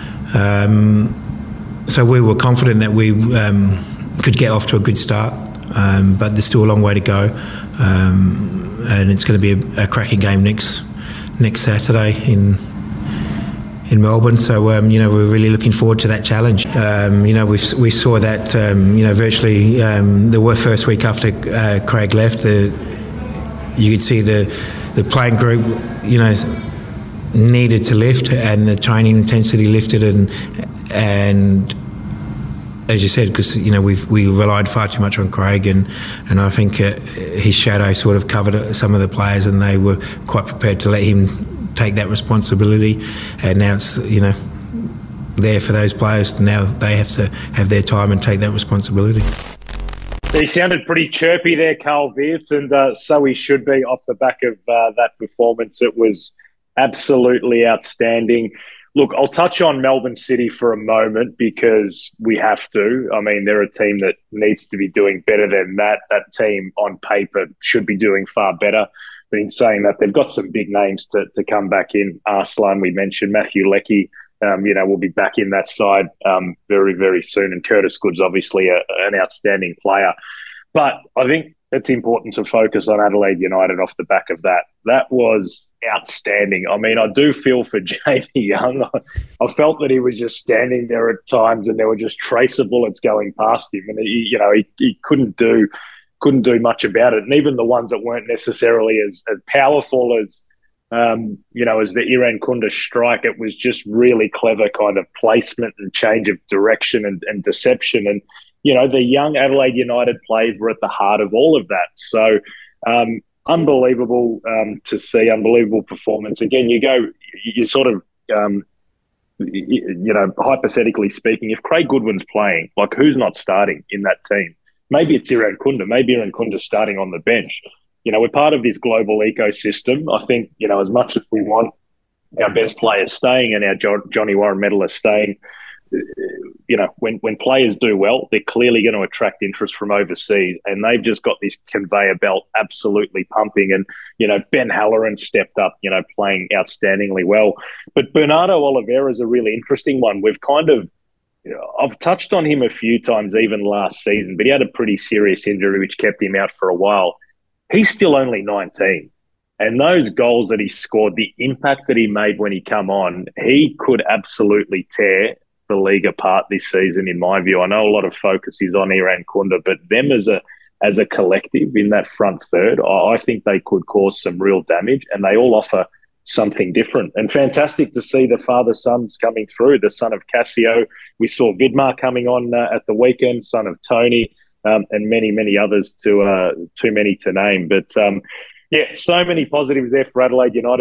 So we were confident that we could get off to a good start, but there's still a long way to go, and it's going to be a cracking game next Saturday in Melbourne. So we're really looking forward to that challenge. We saw that virtually the first week after Craig left, you could see the playing group needed to lift, and the training intensity lifted, and as you said, because we relied far too much on Craig, and I think his shadow sort of covered some of the players, and they were quite prepared to let him take that responsibility. And now it's there for those players. Now they have to have their time and take that responsibility. He sounded pretty chirpy there, Carl Viet, and so he should be off the back of that performance. It was absolutely outstanding. Look, I'll touch on Melbourne City for a moment because we have to. I mean, they're a team that needs to be doing better than that. That team on paper should be doing far better. But in saying that, they've got some big names to come back in. Arslan, we mentioned, Matthew Leckie, will be back in that side very, very soon. And Curtis Good's obviously an outstanding player. But I think it's important to focus on Adelaide United off the back of that. That was outstanding. I mean, I do feel for Jamie Young. I felt that he was just standing there at times and there were just tracer bullets going past him. And, he couldn't do much about it. And even the ones that weren't necessarily as powerful as, as the Irankunda strike, it was just really clever kind of placement and change of direction and deception. And, the young Adelaide United players were at the heart of all of that. So unbelievable to see, unbelievable performance. Again, you sort of, hypothetically speaking, if Craig Goodwin's playing, like who's not starting in that team? Maybe it's Irankunda. Maybe Irankunda's starting on the bench. We're part of this global ecosystem. I think, as much as we want our best players staying and our Johnny Warren medalists staying, when players do well, they're clearly going to attract interest from overseas, and they've just got this conveyor belt absolutely pumping. And, Ben Halloran stepped up, playing outstandingly well. But Bernardo Oliveira is a really interesting one. We've kind of, I've touched on him a few times even last season, but he had a pretty serious injury which kept him out for a while. He's still only 19. And those goals that he scored, the impact that he made when he come on, he could absolutely tear the league apart this season, in my view. I know a lot of focus is on Irankunda, but them as a collective in that front third, I think they could cause some real damage, and they all offer something different. And fantastic to see the father-sons coming through, the son of Cassio. We saw Vidmar coming on at the weekend, son of Tony, and many, many others, too many to name. But, so many positives there for Adelaide United.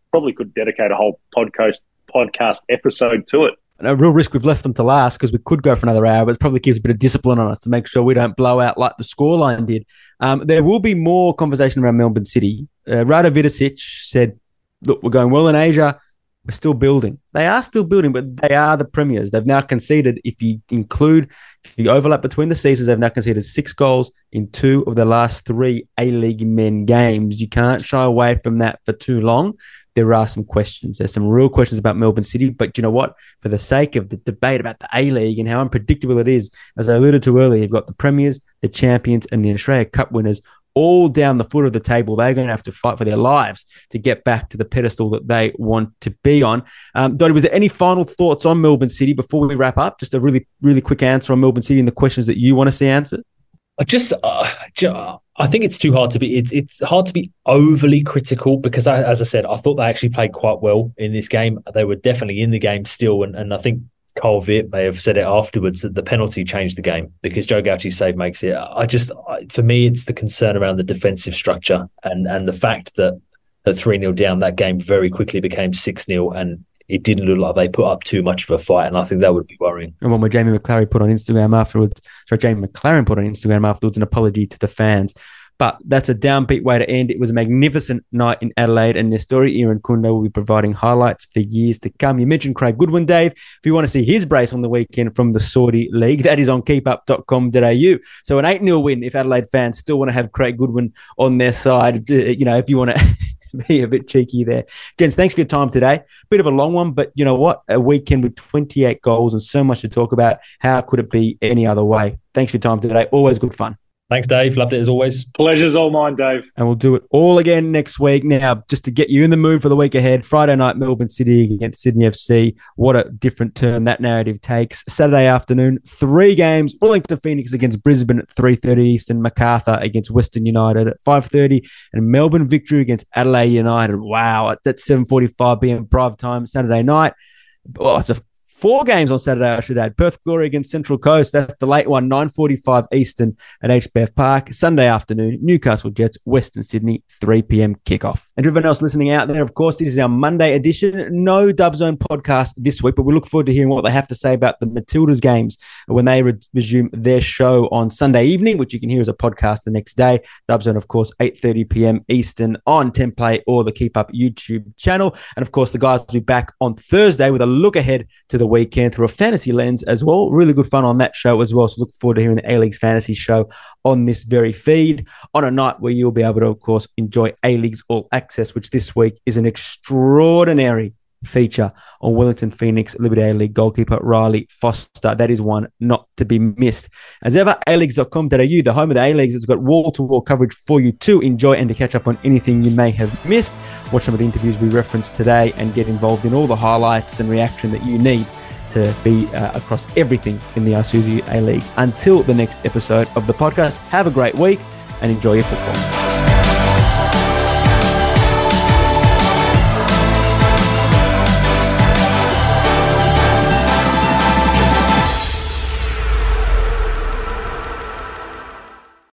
probably could dedicate a whole podcast episode to it. And a real risk we've left them to last because we could go for another hour, but it probably keeps a bit of discipline on us to make sure we don't blow out like the scoreline did. There will be more conversation around Melbourne City. Rado Vidicic said, look, we're going well in Asia. We're still building. They are still building, but they are the premiers. They've now conceded, if you overlap between the seasons, they've now conceded 6 goals in 2 of the last 3 A-League men games. You can't shy away from that for too long. There are some questions. There's some real questions about Melbourne City, but you know what? For the sake of the debate about the A-League and how unpredictable it is, as I alluded to earlier, you've got the premiers, the champions, and the Australia Cup winners all down the foot of the table. They're going to have to fight for their lives to get back to the pedestal that they want to be on. Dottie, was there any final thoughts on Melbourne City before we wrap up? Just a really, really quick answer on Melbourne City and the questions that you want to see answered. I think it's too hard to be. It's hard to be overly critical because, as I said, I thought they actually played quite well in this game. They were definitely in the game still, and I think Carl Vitt may have said it afterwards that the penalty changed the game because Joe Gauchi's save makes it. For me, it's the concern around the defensive structure and the fact that at 3-0 down, that game very quickly became 6-0 and it didn't look like they put up too much of a fight, and I think that would be worrying. And when Jamie McLaren put on Instagram afterwards an apology to the fans. But that's a downbeat way to end. It was a magnificent night in Adelaide, and Nestori Irankunda will be providing highlights for years to come. You mentioned Craig Goodwin, Dave. If you want to see his brace on the weekend from the Saudi League, that is on keepup.com.au. So an 8-0 win if Adelaide fans still want to have Craig Goodwin on their side, if you want to be a bit cheeky there. Gents, thanks for your time today. Bit of a long one, but you know what? A weekend with 28 goals and so much to talk about. How could it be any other way? Thanks for your time today. Always good fun. Thanks, Dave. Loved it as always. Pleasure's all mine, Dave. And we'll do it all again next week. Now, just to get you in the mood for the week ahead, Friday night, Melbourne City against Sydney FC. What a different turn that narrative takes. Saturday afternoon, 3 games. Wellington Phoenix against Brisbane at 3:30 Eastern. Macarthur against Western United at 5:30. And Melbourne Victory against Adelaide United. Wow, that's 7:45 p.m. prime time Saturday night. Oh, it's 4 games on Saturday, I should add. Perth Glory against Central Coast. That's the late one, 9:45 Eastern at HBF Park. Sunday afternoon, Newcastle Jets, Western Sydney, 3 p.m. kickoff. And everyone else listening out there, of course, this is our Monday edition. No Dub Zone podcast this week, but we look forward to hearing what they have to say about the Matildas games when they resume their show on Sunday evening, which you can hear as a podcast the next day. Dub Zone, of course, 8:30 p.m. Eastern on 10play or the Keep Up YouTube channel. And, of course, the guys will be back on Thursday with a look ahead to the weekend through a fantasy lens as well. Really good fun on that show as well. So look forward to hearing the A-League's fantasy show on this very feed on a night where you'll be able to, of course, enjoy A-League's All Access, which this week is an extraordinary feature on Wellington Phoenix Liberty A-League goalkeeper Riley Foster. That is one not to be missed. As ever, aleagues.com.au, the home of the A-Leagues, has got wall-to-wall coverage for you to enjoy and to catch up on anything you may have missed. Watch some of the interviews we referenced today and get involved in all the highlights and reaction that you need to be across everything in the Isuzu A-League. Until the next episode of the podcast, have a great week and enjoy your football.